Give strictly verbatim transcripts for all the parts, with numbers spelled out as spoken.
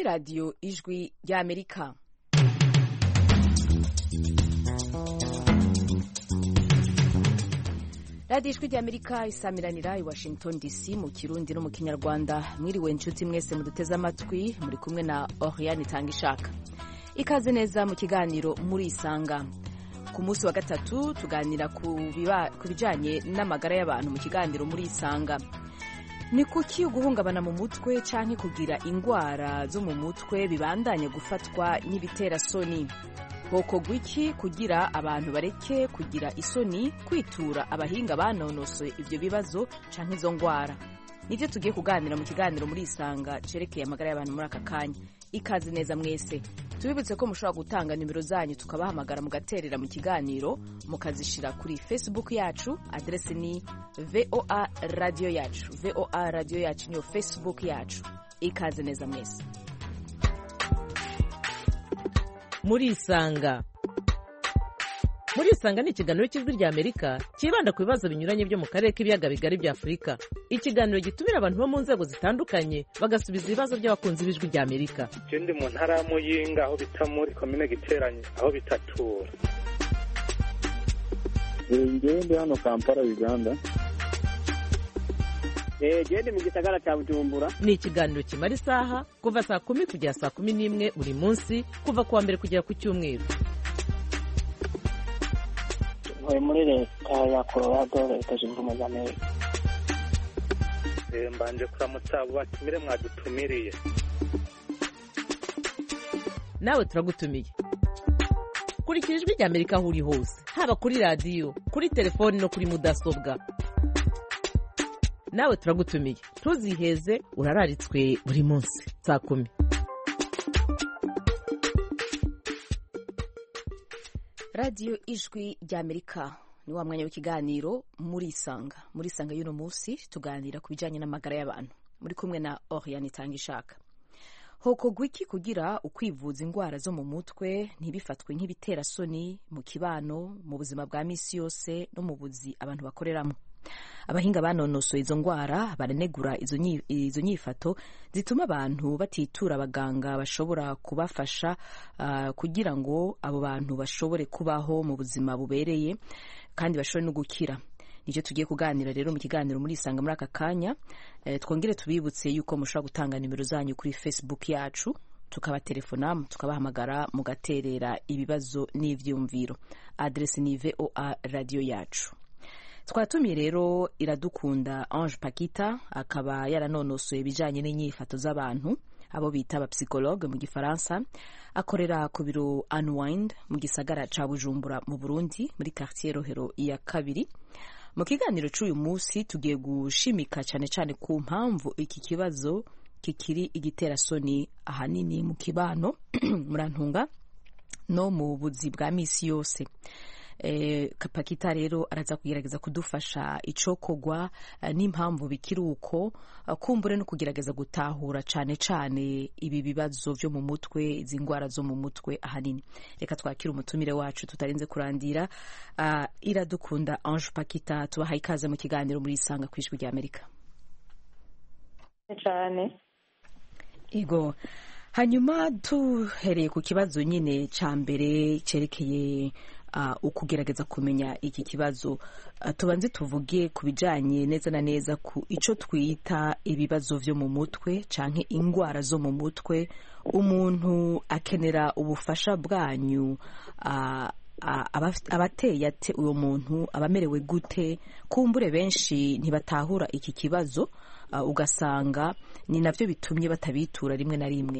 radiyo ijwi ry'Amerika. radiyo ijwi ry'Amerika isamiranira i Washington D C mu Kirundi no mu Kinyarwanda. Mwiriwe inshuti mwese muduteze amatwi, muri kumwe na Oriane Tangishaka. Ikaze neza mu kiganiro muri Isanga. Ku munsi wa gatatu tuganira ku bijanye n'amagara y'abantu mu kiganiro muri Isanga. Ni kuki uguhungabana mu mutwe canke kugira ingwara zo mu mutwe bibandanye gufatwa n'ibitera soni? Hokorwa iki kugira abantu bareke kugira isoni kwitura abahinga banonosoye ivyo bibazo canke izo ngwara? Nivyo tugiye kuganira mu kiganiro muri Isanga cerekeye amagara y'abantu muri aka kanya. Ikaze neza mwese. Tubibutse ko mushobora gutanga nimero zanyu tukabahamagara mugaterera mu kiganiro, mukazishira kuri Facebook yacu, adresse ni V O A Radio yacu. V O A Radio yacu niyo Facebook yacu. Ikaze neza mwese. Muri Isanga. Muri Isanga ni ikiganiro cy'ijwi rya Amerika kibanda ku bibazo binyuranye byo mu karere k'ibiyaga bigari bya Afurika. Ikiganiro gitumira abantu bo mu nzego zitandukanye bagasubiza ibibazo by'abakunzi b'ijwi rya Amerika. Je ndi mu ntara ya Muyinga aho bita muri commune Giteranye aho bitatura. Ngiye ndi hano Kampala, Uganda. Eh, je ndi mu gisagara cya Bujumbura. Ni ikiganiro kimara isaha kuva saa kumi kugera saa kumi n'imwe buri munsi, kuva kuwa mbere kugera ku Cyumweru. Ntuye muri leta ya Colorado, leta zunze ubumwe za Amerika. Eh, mbanje kuramutsa abo batumire mwadutumiriye. Nawe turagutumiye. Kurikira ijwi rya Amerika aho uri hose, haba kuri radiyo, kuri telefoni no kuri mudasobwa. Nawe turagutumiye. Ntuziheze, urararitswe buri munsi saa kumi. radiyo ijwi ry'Amerika ni wa mwanya w'ikiganiro muri Isanga. Muri Isanga y'uno munsi tuganira ku bijanye n'amagara y'abantu. Muri kumwe na Oriane Tangishaka. Hokorwa iki kugira ukwivuza ingwara zo mu mutwe ntibifatwe nk'ibitera soni mu kibano, mu buzima bwa misi yose no mu buzi abantu bakoreramo? Abahinga banonosoye izo ngwara baranegura izo nyi, izo nyifato zituma abantu batitura abaganga bashobora kubafasha uh, kugira ngo abo bantu bashobore kubaho mu buzima bubereye kandi bashobore no gukira. Nicyo tugiye kuganira rero mu kiganiro muri Isanga muri aka kanya. E, twongere tubibutse yuko mushobora gutanga nimero zanyu kuri Facebook yacu, tukabaterefona, tukabahamagara, mugaterera ibibazo n'ivyumviro. Adresse ni V O A Radio yacu. Twatumiye rero Iradukunda Ange Pakita, akaba yaranonosoye ibijanye n'inyifato z'abantu, abo bita aba psychologue mu gifaransa. Akorera ku biro Unwind mu gisagara ca Bujumbura mu Burundi, muri quartier Rohero ya kabiri. Mu kiganiro c'uyu munsi tugiye gushimika cyane cyane ku mpamvu iki kibazo kikiri igitera soni ahanini mu kibano murantunga no mu buzi bwa misi yose. Eh, Pakita rero araza kugerageza kudufasha icokogwa uh, n'impamvu bikiri uko, uh, kumbure no kugerageza gutahura cane cane ibi bibazo vyo mu mutwe, izi ngwara zo mu mutwe ahanini. Reka twakira umutumire wacu tutarinze kurandira. uh, Iradukunda Ange Pakita, tubahaye ikaze mu kiganiro muri Isanga ku ijwi rya Amerika. Cyane. Ego. Hanyuma tuhereye ku kibazo nyine ca mbere cerekeye Uh, ukugerageza kumenya iki kibazo. Uh, tubanze tuvuge ku bijanye neza na neza ku ico twita ibibazo vyo mu mutwe canke ingwara zo mu mutwe. Umuntu akenera ubufasha bwanyu, uh, uh, abateye ate uwo muntu, abamerewe gute? Kumbure benshi ntibatahura iki kibazo, uh, ugasanga ni navyo bitumye batabitura rimwe na rimwe.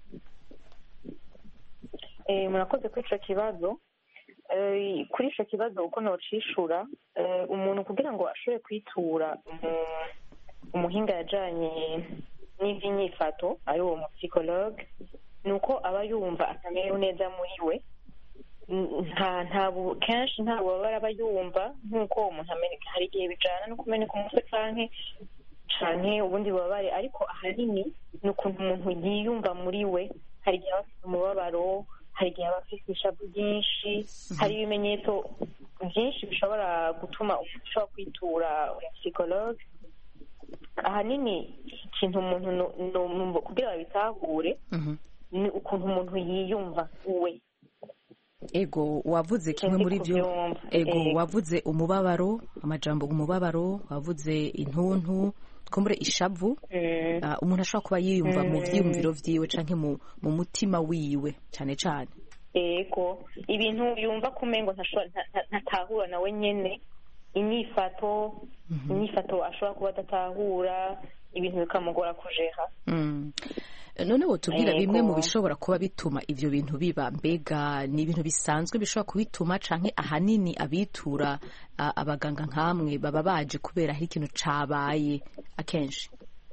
Eh, murakoze kuri ico kibazo. Uh, kuri ico kibazo uko nocishura, uh, umuntu kugira ngo ashobore kwitura umuhinga yajanye n'ivy'inyifato ari uwo mu psychologue, nuko aba yumva atamerewe neza muri we. nta nta kenshi nta bubabara aba yumva nk'uko umuntu ameneka. Hari igihe bijana no kumeneka umutwe canke canke ubundi bubabare, ariko ahanini ni ukuntu umuntu yiyumva muri we. Hari igihe aba afite umubabaro, hari igihe aba afite ishavu ryinshi, hari ibimenyetso byinshi bishobora gutuma umuntu ashobora kwitura psychologue. Ahanini ikintu umuntu no- no- kugira babitahure Mhm. ni ukuntu umuntu yiyumva we ego wavuze kimwe Sinzi muri byo kubyumva. ego Ego. wavuze umubabaro amajambo umubabaro wavuze intuntu twumure ishavu. Mm. Ah, umuntu ashobora kuba yiyumva mu Mm. vyiyumviro vyiwe canke mu mu mutima wiwe cane cane. ego ibintu yumva kumengo ntashobora nta- nta- ntatahura nawe nyene inyifato inyifato ashobora kuba adatahura ibintu bikamugora kujera. Mm. none wotubwira Yego. bimwe mu bishobora kuba bituma ivyo bintu biba, mbega ni ibintu bisanzwe bishobora kubituma canke ahanini abitura ah, abaganga nkamwe baba baje kubera hari ikintu cabaye akenshi?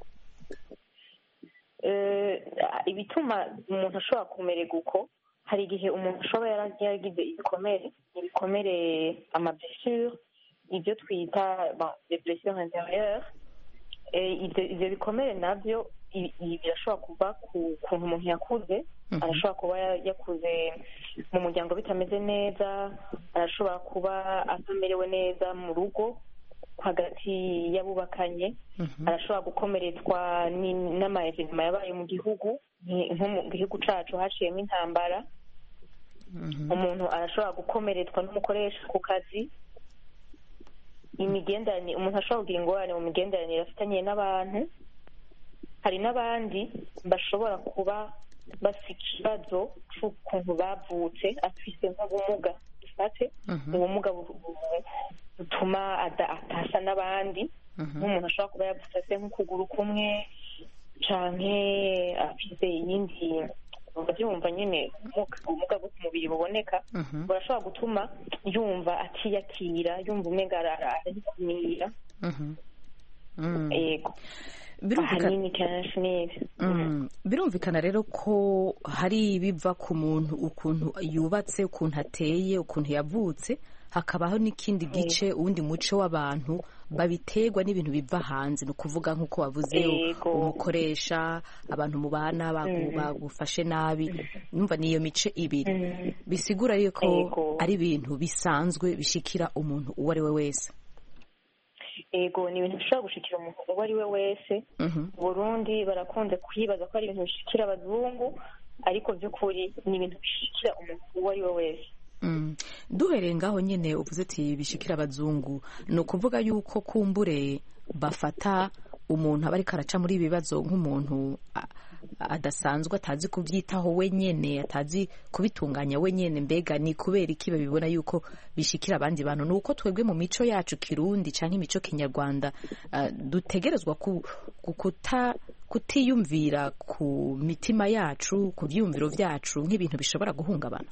Eh, ibituma umuntu ashobora kumererwa uko, hari igihe umuntu ashobora yara- yaragize ibikomere ibikomere amablessure ibyo twita bon, les blessures intérieures. Eh, ibyo ibyo bikomere nabyo i- i- birashobora kuva ku kuntu umuntu yakuze. Mhm. Arashobora kuba ya- yakuze mu muryango bitameze neza, arashobora kuba atamerewe neza mu rugo hagati y'abubakanye, Mhm. arashobora gukomeretswa ni- n'amaevenema yabaye mu gihugu, nki- nko mu gihugu cacu haciyemo intambara. Mhm. Umuntu arashobora gukomeretswa n'umukoresha ku kazi, imigenderanire umuntu ashobora kugira ingorane mu migenderanire afitanye n'abantu. Hari n'abandi bashobora kuba bafite ikibazo c'ukuntu bavutse afise nk'ubumuga dufate Mhm. ubumuga bu- bu- butuma ada- atasa n'abandi. Mhm. nk'umuntu ashobora kuba yavutse afite nk'ukuguru kumwe canke afise iyindi uravyumva nyene ubumuga ubumuga bwo ku mubiri buboneka Mhm. burashobora gutuma yumva atiyakira, yumva umenga ararikumira. Mhm. Mm. Ego Birumvikana ahanini kenshi nivyo. Mm. birumvikana rero ko hari ibiva ku muntu ukuntu yubatse, ukuntu ateye, ukuntu yavutse, hakabaho n'ikindi gice uwundi muco w'abantu babiterwa n'ibintu biva hanze, ni ukuvuga nk'uko wavuze Yego. umukoresha, abantu mubana bagu- bagufashe nabi, numva niyo mice ibiri Mm. bisigura yuko Yego. ari ibintu bisanzwe bishikira umuntu uwo ari we wese. Ego ni ibintu bishobora gushikira umuntu uwo ari we wese. Mhm. Mu Burundi barakunze kwibaza ko ari ibintu bishikira abazungu, ariko by'ukuri ni ibintu bishikira umuntu uwo ari we wese. Mm. duhereye ngaho nyene uvuze ati bishikira abazungu, ni ukuvuga yuko kumbure bafata umuntu aba ariko araca muri ibi bibazo nk'umuntu a- adasanzwe, atazi kubyitaho wenyene, atazi kubitunganya wenyene. Mbega ni kubera iki babibona yuko bishikira abandi bantu? Ni uko twebwe mu mico yacu kirundi canke imico kinyarwanda uh, dutegerezwa ku, ku kuta kutiyumvira ku mitima yacu, ku vyiyumviro vyacu nk'ibintu bishobora guhungabana.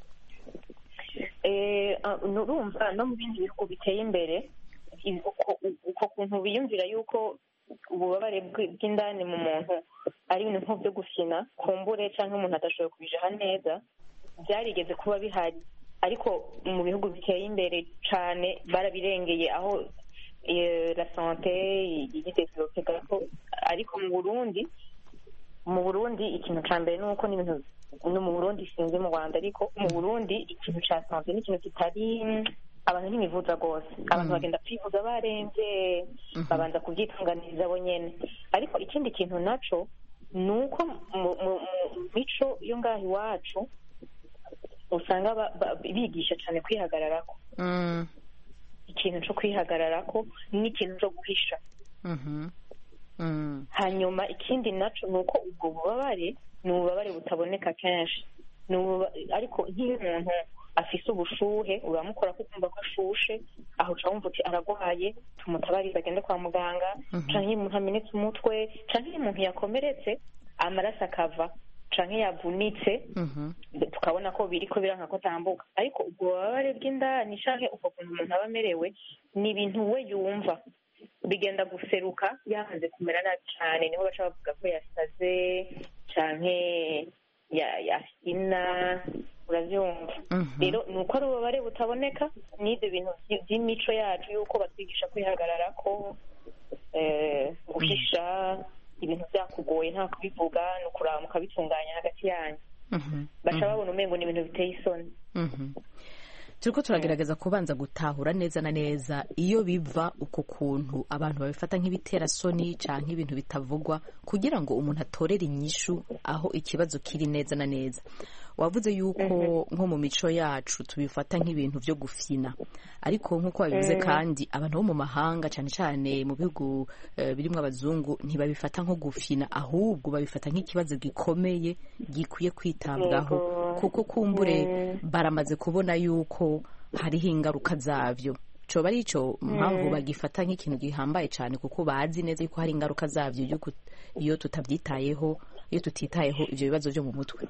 Eh, ah, nurumva no mu bindi bihugu biteye imbere i- uko uko kuntu biyumvira yuko ububabare bw- bw'indani mu muntu ari ibintu nko byo gufina kumbure canke umuntu adashoboye kubijaha neza, byarigeze kuba bihari, ariko mu bihugu biteye imbere cane barabirengeye aho eh, la sante yidevelope gato. Ariko mu Burundi mu Burundi ikintu ca mbere nuko ni ibintu no mu Burundi sinzi mu Rwanda, ariko mu Burundi ikintu ca sante ni ikintu kitari abantu ntibivuza rwose. Abantu bagenda kwivuza baremvye, babanza kubyitunganiriza bo nyene. Ariko ikindi kintu naco ni uko mu mu- mu mico yo ngaho iwacu usanga ba- ba- bigisha cane kwihagararako. Mm. Ikintu co kwihagararako n'ikintu co guhisha. Mhm. Mm. Hanyuma ikindi naco ni uko ubwo bubabare ni ububabare butaboneka kenshi. Ni ububa- ariko nk'iyo umuntu afise ubushuhe uramukora ko ukumva ko ashushe, aho uca wumva uti aragwaye, tumutabarize agende kwa muganga. Canke iyo umuntu amenetse umutwe, canke iyo umuntu yakomeretse amaraso akava, canke yavunitse, Mhm. tukabona ko biriko biranka ko atambuka. Ariko ubwo bubabare bw'indani canke ubwo kuntu umuntu aba amerewe ni ibintu we yumva bigenda guseruka yamaze kumera nabi cane, niho baca bavuga ko yasaze canke ya yasina, uravyumva. Mhm. Rero ni uko ari ububabare butaboneka n'ivyo bintu vy- vy'imico yacu yuko batwigisha kwihagararako, eh, guhisha ibintu vyakugoye nta kubivuga, ni ukuraba mukabitunganya hagati yanyu. Mhm. Baca babona umengo ni ibintu biteye isoni. Mhm. turiko turagerageza kubanza gutahura neza na neza iyo biva uko kuntu abantu babifata nk'ibitera soni canke ibintu bitavugwa kugira ngo umuntu atorere inyishu aho ikibazo kiri neza na neza. Wavuze yuko nko mu mico yacu tubifata nk'ibintu vyo gufina, ariko nk'uko babivuze kandi abantu bo mu mahanga cyane cyane mu bihugu uh, birimwo abazungu ntibabifata nko gufina, ahubwo babifata nk'ikibazo gikomeye gikwiye kwitabwaho kuko kumbure baramaze kubona yuko hariho ingaruka zavyo. Coba ari ico mpamvu bagifata nk'ikintu gihambaye cyane kuko bazi neza yuko hari ingaruka zavyo iyo tutavyitayeho, iyo tutitayeho ivyo bibazo vyo mu mutwe.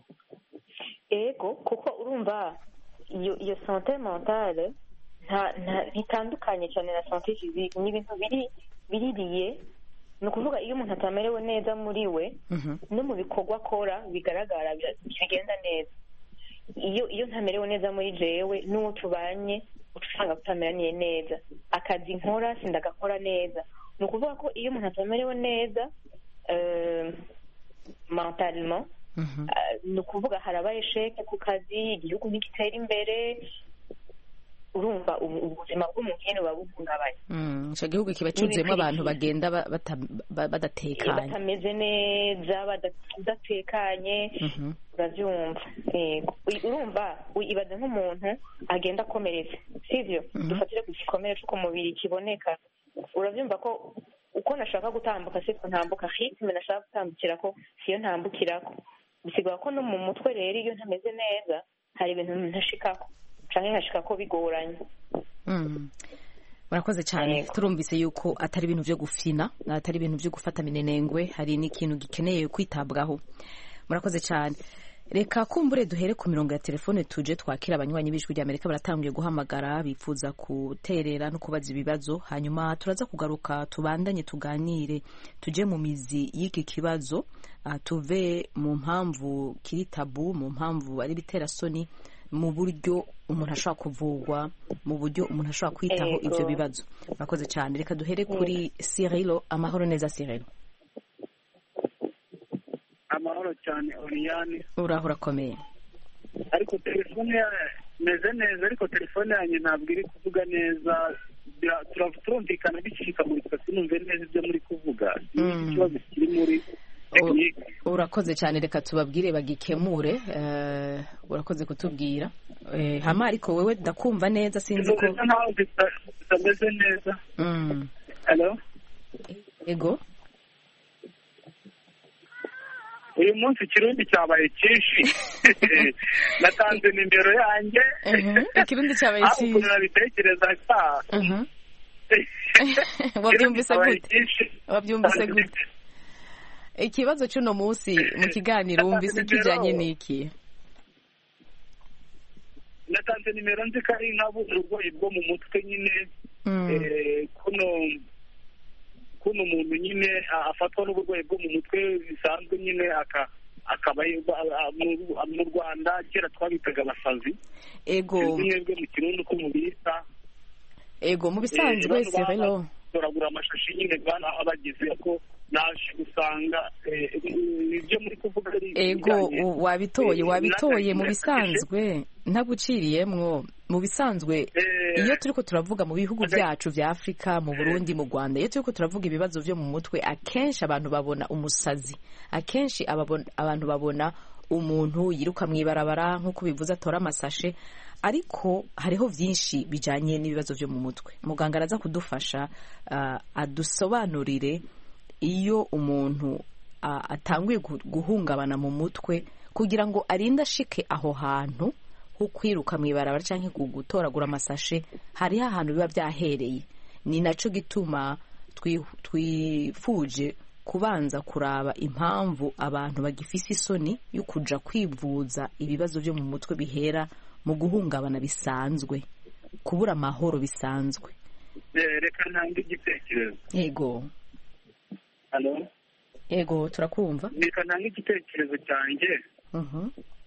Ego kuko urumva iyo iyo santé mentale nta ntitandukanye cyane na santé physique, ni ibintu biri biririye. Ni ukuvuga iyo umuntu atamerewe neza muri we no mu bikorwa akora bigaragara bigenda neza. Iyo iyo ntamerewe neza muri jewe n'uwo tubanye usanga tutameraniye neza, akazi nkora sindagakora neza. Ni ukuvuga ko iyo umuntu atamerewe neza euh, mentalement ni ukuvuga haraba esheke ku kazi, igihugu ntigitera imbere, urumva ubuzima bw'umuntu nyine buba buhungabanye. Ico gihugu kiba cuzuyemwo abantu bagenda badatekanye, batameze neza, badatekanye, uravyumva. Urumva ibaza nk'umuntu agenda akomeretse, sivyo? Dufatire ku gikomere c'uko mubiri kiboneka. Uravyumva ko uko nashaka gutambuka siko ntambuka, rythme nashaka gutambukirako siyo ntambukirako. Bisigura ko no mu mutwe rero iyo ntameze neza hari ibintu ntashikako canke nkashikako bigoranye. Murakoze cyane. Turumvise yuko atari ibintu vyo gufina, atari ibintu vyo gufata minenengwe, hari n'ikintu gikeneye kwitabwaho. Murakoze cyane. Reka kumbure duhere ku mirongo ya telefone tuje twakira abanywanyi b'ijwi rya Amerika baratangiye guhamagara bifuza kuterera no kubaza ibibazo, hanyuma turaza kugaruka tubandanye tuganire tuje mu mizi y'iki kibazo, uh, tuve mu mpamvu kiri tabu, mu mpamvu ari bitera soni, mu buryo umuntu ashobora kuvugwa, mu buryo umuntu ashobora kwitaho ivyo bibazo. Murakoze cyane. Reka duhere kuri Cyrilo. Amahoro neza Cyrilo? Amahoro cyane Oriane. Uraho urakomeye? Ariko telefone meze neza, ariko telefone yanjye ntabwo iri kuvuga neza. Turumvikana bishika muri twese numve neza ibyo muri kuvuga. Ikibazo kiri muri technique. Urakoze cyane. Reka tubabwire bagikemure. Uh, urakoze kutubwira. Eh, hama ariko wewe ndakumva neza sinzi ko ntaho bitameze neza. Mm. Hello? Ego. Uyu munsi Kirundi cyabaye cyinshi. Natanze nimero yanjye. Ikirundi cyabaye cyinshi. Aho nabitekereza ka. Mhm. Wabyumvise gute? Wabyumvise gute? Ikibazo cy'uno munsi mu kiganiro wumvise kijanye n'iki? Natanze nimero nzi ko ari nk'uburwayi bwo mu mutwe nyine. Eh, kuno kuno umuntu nyine afatwa n'uburwayi bwo mu mutwe bisanzwe nyine aka akaba mu Rwanda kera twabitaga abasazi. Ego mwebwe mu Kirundi ko mubita. Ego mu bisanzwe Cyrilo turagura amashashi nyine bana abagize ko naje gusanga ibyo muri kuvuga ari ego wabitoye wabitoye mu bisanzwe ntaguciriyemwo. Mu bisanzwe iyo turiko turavuga mu bihugu byacu vya Afrika, mu Burundi, mu Rwanda, iyo turiko turavuga ibibazo vyo mu mutwe, akenshi abantu babona umusazi, akenshi abantu babona umuntu yiruka mwibarabara nk'uko bivuze atora amasashe, ariko hariho vyinshi bijanye n'ibibazo vyo mu mutwe. Muganga araza kudufasha uh, adusobanurire iyo umuntu uh, atanguye guhungabana mu mutwe kugira ngo arinde ashike aho hantu ho kwiruka mwibarabara canke gutoragura amasashe, hariho ahantu biba vyahereye. Ni naco gituma twifuje kubanza kuraba impamvu abantu bagifise isoni yo kuja kwivuza ibibazo vyo mu mutwe bihera mu guhungabana bisanzwe, kubura amahoro bisanzwe. Reka ntange igitekerezo. Yego. Hello? Yego turakumva. Reka ntange igitekerezo cyanjye. Mhm.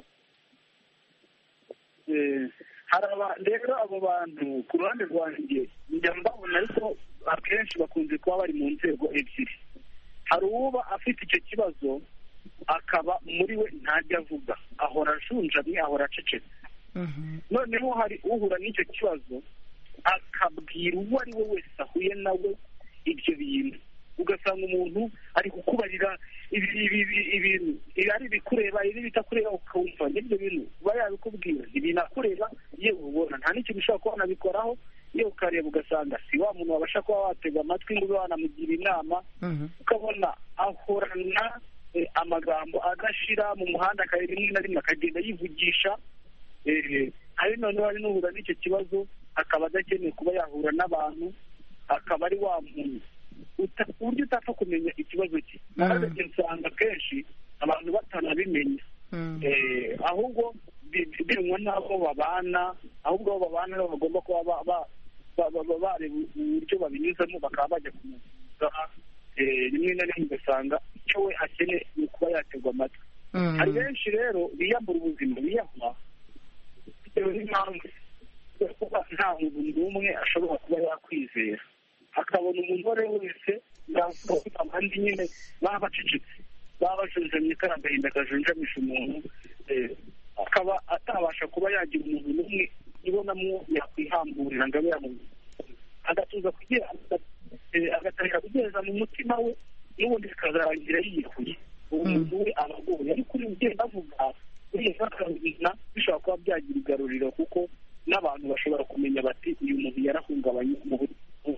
Eh, haraba rero abo bantu ku ruhande rwanjye njya mbabona, ariko akenshi bakunze kuba bari mu nzego ebyiri. Hari uba afite icyo kibazo akaba muri we ntajya avuga, ahora ajunjamye, ahora acecetse. noneho hari uhura n'icyo kibazo akabwira uwo ari we wese ahuye nawe ibyo bintu, ugasanga umuntu ari kukubarira ibintu ari ibikureba ibi bitakureba, ukumva n'ibyo bintu uba yabikubwira ibinakureba yewe ubona nta n'ikintu ushobora kuba wanabikoraho, yewe ukareba ugasanga si wa muntu wabasha kuba watega amatwi ngo ube wanamugira inama, ukabona ahorana amagambo agashira mu muhanda, akareba rimwe na rimwe akagenda yivugisha, hari noneho hari n'uhura n'icyo kibazo akaba adakeneye kuba yahura n'abantu, akaba ari wa muntu uburyo utapfa kumenya ikibazo cye. Ahagaze usanga kenshi abantu batanabimenya, ahubwo binywa n'abo babana, ahubwo abo babana nabo bagomba kuba bareba uburyo babinyuzamo, bakaba bajya kumuvuza. Rimwe na rimwe ugasanga icyo we akeneye ni ukuba yaterwa amatwi. Hari benshi rero biyambura ubuzima, biyahura bitewe n'impamvu kuba nta muntu n'umwe ashobora kuba yakwizera, akabona umuntu uwo ari we wese yavuga abandi nyine baba bacecetse, baba bajunjamye kari agahinda kajunjamisha umuntu, akaba atabasha kuba yagira umuntu n'umwe ibonamo yakwihamburira ngo abe yamuvuga, agatuza kugira agatangira kugeza mu mutima we, n'ubundi bikazarangira yiyahuye. uwo muntu we aba agoye, ariko uri ugenda avuga uriya akabina bishobora kuba byagira igaruriro, kuko n'abantu bashobora kumenya bati uyu muntu yarahungabanye mu buryo.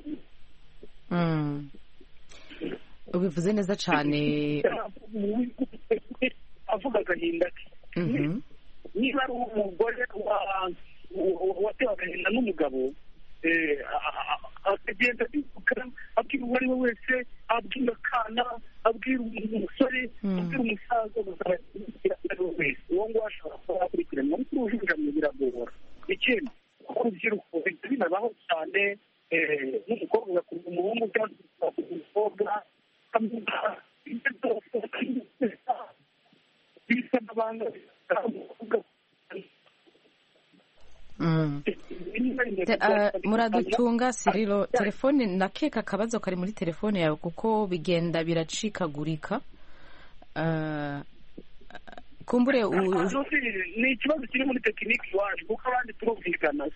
ubivuze neza cyane, avuga agahinda ke. Niba ari umugore watewe agahinda n'umugabo, akagenda abwira uwo ari we wese, abwira akana, abwira umusore, abwira umusaza, wese uwo nguwo ashobora kuba yakurikiranwa, ariko urujunjamye biragora. Ikindi kuko urubyiruko bihita binabaho cyane, n'umukobwa agakunda umuhungu cyangwa agakunda umukobwa, bisa n'abanga muradutunga Sirilo, telefone nakeka akabazo kari muri telefone yawe kuko bigenda biracikagurika. kumbure ni ikibazo kiri muri tekiniki iwacu kuko abandi turumvikana.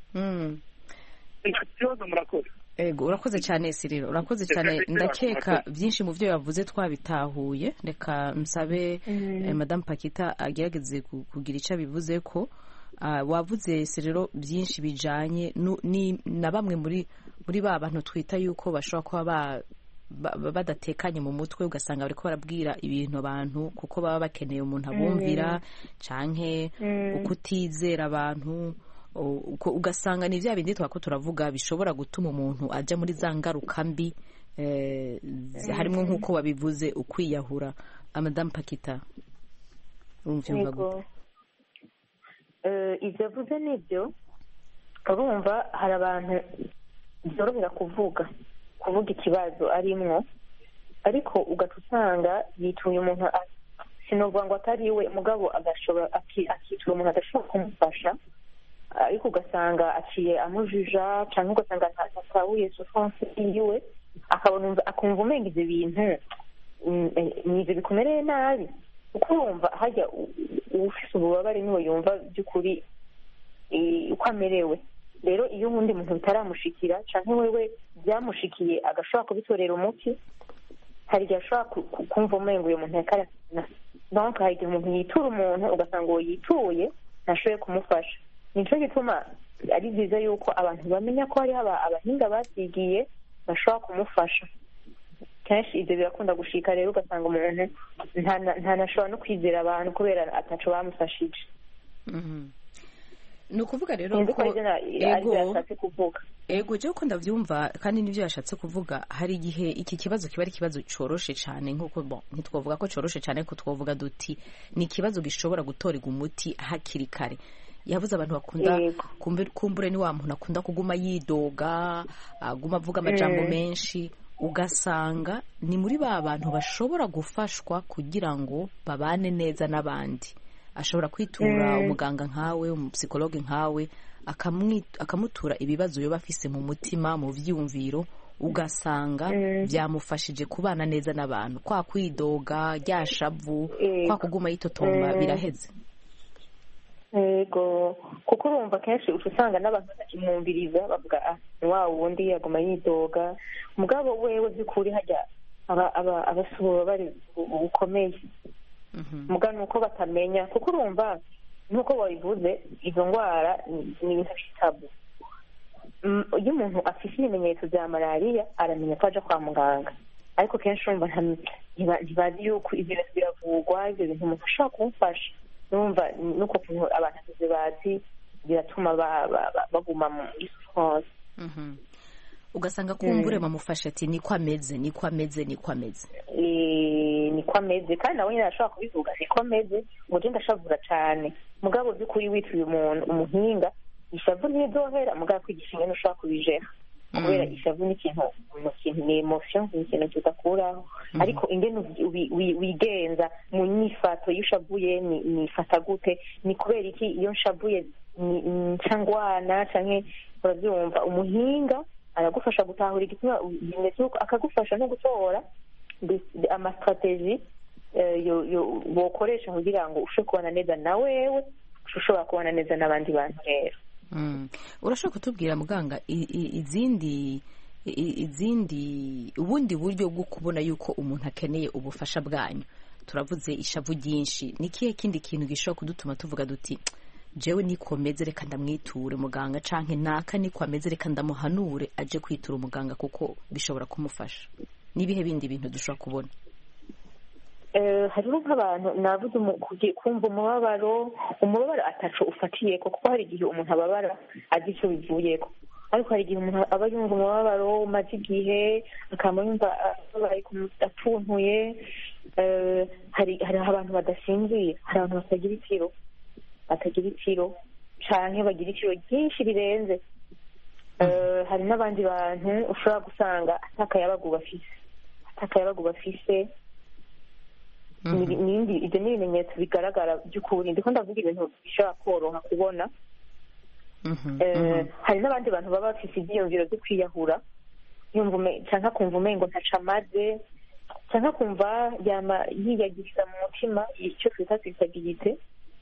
ikibazo murakoze. Ego, urakoze cyane Sirilo, urakoze cyane. Ndakeka byinshi mu byo yavuze twabitahuye. Reka msabe eh, Madame Pakita agerageze kugira icyo bivuze ko Uh, wavuze Sirilo byinshi bijanye na bamwe muri muri ba bantu twita yuko bashobora kuba ba, ba, badatekanye mu mutwe, ugasanga bariko barabwira ibintu abantu kuko baba bakeneye umuntu abumvira, canke ukutizera abantu, ugasanga ni vya bindi twako turavuga bishobora gutuma umuntu aja muri za ngaruka mbi, eh, harimo nk'uko babivuze ukwiyahura. Madame Pakita, umvyumva gute? ibyo avuze nibyo, urumva hari abantu byorohera kuvuga kuvuga ikibazo arimwo, ariko ugaca usanga yituye umuntu, sinovuga ngo atari we mugabo agashobora akitura umuntu adashobora kumufasha, ariko ugasanga aciye amujija cyangwa ugasanga atahuye souffrance yiwe, akabona akumva umenga ibyo bintu ni ibyo bikomereye nabi, kuko wumva hajya ufise ububabare niwe yumva by'ukuri uko amerewe. Rero iyo undi muntu bitaramushikira canke wewe byamushikiye agashobora kubitorera umuti, hari igihe ashobora kumva umengo uyu muntu yakarasina, donc hari igihe umuntu yitura umuntu ugasanga uwo yituye ntashoboye kumufasha. nico gituma ari byiza yuko abantu bamenya ko hari abahinga basigiye bashobora kumufasha. kenshi ibyo birakunda gushika, rero ugasanga umuntu ntanashobora no kwizera abantu kubera ataco bamufashije. ni ukuvuga rero ko ego je ko ndavyumva kandi nivyo yashatse kuvuga. Hari igihe iki kibazo kiba ari ikibazo coroshe cyane, nkuko bon ntitwovuga ko coroshe cyane, ko twovuga duti ni ikibazo gishobora gutorega umuti hakiri kare. Yavuze abantu bakunda kumbure ni wa muntu akunda kuguma yidoga, aguma avuga amajambo menshi, ugasanga ni muri ba bantu bashobora gufashwa kugira ngo babane neza n'abandi. Ashobora kwitura umuganga nkawe, umupsikologe nkawe, akamutura ibibazo yoba afise mu mutima, mu vyumviro, ugasanga byamufashije kubana neza n'abantu. Kwa kwidoga, ryashavu, kwa kuguma yitotomba biraheze. yego kuko urumva kenshi uca usanga n'abantu bakimwumviriza bavuga ah ni wa wundi yaguma yidoga mugabo wewe by'ukuri hajya abasubura bari bukomeye mugabo ni uko batamenya kuko urumva nk'uko wabivuze izo ndwara ni ibintu by'itabu iyo umuntu afite ibimenyetso bya malariya aramenya ko aja kwa muganga ariko kenshi urumva ntibazi yuko ibyo bintu biravurwa ibyo bintu umuntu ashobora kumufasha numva nuko kuntu abantu bazi biratuma baguma muri souffrance ugasanga kumbure bamufasha ati niko ameze niko ameze niko ameze niko ameze kandi nawe nyine arashobora kubivuga niko ameze ngo je ndashavura cane mugabo by'ukuri wituye umuntu umuhinga ishavu ntizohera mugabo kwigisha ingene ushobora kubijera kubera ishavu ni ikintu ikintu ni emotion ni ikintu tudakuraho ariko ingene wigenza mu nyifato iyo ushavuye nifata gute ni kubera iki iyo nshavuye ncangwana canke urabyumva umuhinga aragufasha gutahura igituma bimeze uko akagufasha no gutora amastrategie bokoresha kugira ngo ushobore kubana neza na wewe ushobora kubana neza n'abandi bantu rero urashobora kutubwira muganga izindi izindi ubundi buryo bwo kubona yuko umuntu akeneye ubufasha bwanyu turavuze ishavu ryinshi ni kihe kindi kintu gishobora kudutuma tuvuga duti jewe nikomeze reka ndamwiture muganga canke naka nikomeze reka ndamuhanure aje kwitura umuganga kuko bishobora kumufasha nibihe bindi bintu dushobora kubona hariho nk'abantu navuze kumva umubabaro umubabaro ataco ufatiyeko kuko hari igihe umuntu ababara azi icyo bivuyeko ariko hari igihe umuntu aba yumva umubabaro umaze igihe akaba yumva atuntuye hari abantu badasinzira hari abantu batagira itiro batagira itiro canke bagira itiro ryinshi rirenze hari n'abandi bantu ushobora gusanga atakayabagu bafise atakayabagu bafise n'ibindi ibyo ni ibimenyetso bigaragara by'ukuri ndiko ndavuga ibintu bishobora koroha kubona hari n'abandi bantu baba bafise ibyiyumviro byo kwiyahura canke akumva umengo ntaco amaze canke akumva yama yiyagiriza mu mutima icyo twita suicidite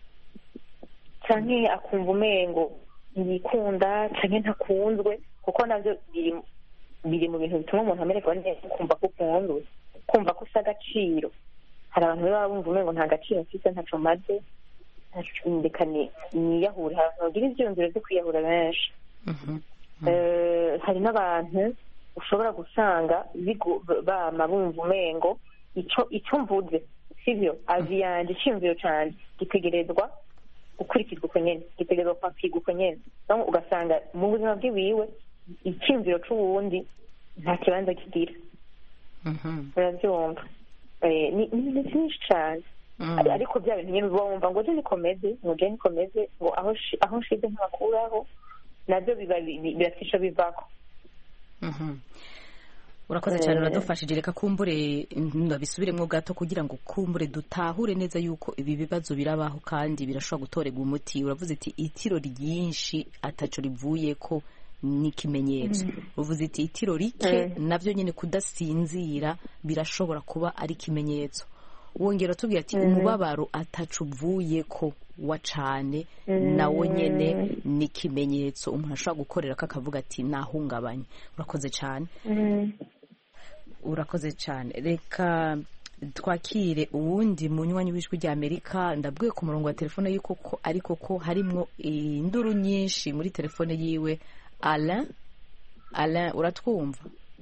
canke akumva umengo ntiyikunda canke ntakunzwe kuko navyo biri mu bintu bituma umuntu amererwa neza kumva ko ukunzwe kumva ko usa agaciro hari abantu baba bumva umengo nta gaciro mfise ntaco maze reka niyahure hari abantu bagira ivyiyumviro vyo kwiyahura benshi hari n'abantu ushobora gusanga bama bumva umengo ico mvuze sivyo azi yanje iciyumviro canje gitegerezwa gukurikizwa uko nyene gitegerezwa kwakirwa uko nyene ugasanga mu buzima bwiwiwe iciyumviro c'uwundi nta kibanza kigira uravyumva ni byinshi cane ariko bya bintu nyene uba wumva ngo je nikomeze ngo je nikomeze ngo aho nshize ntakuraho navyo birafisha bivako urakoze cyane uradufashije reka kumbure ndabisubiremwo gato kugira ngo kumbure dutahure neza yuko ibi bibazo birabaho kandi birashobora gutorerwa umuti uravuze iti itiro ryinshi ataco rivuyeko n'ikimenyetso uvuze iti itiro rike navyo nyene kudasinzira birashobora kuba ari ikimenyetso wongera tubwira ati umubabaro atacu uvuyeko wa cane nawo nyene n'ikimenyetso umuntu ashobora gukorera ko akavuga ati nahungabanye urakoze cane urakoze cane reka twakire uwundi munywanyi w'ijwi rya Amerika ndabwiye ku murongo wa telefone yuko ko ariko ko harimwo induru nyinshi muri telefone yiwe Alain Alain uratwumva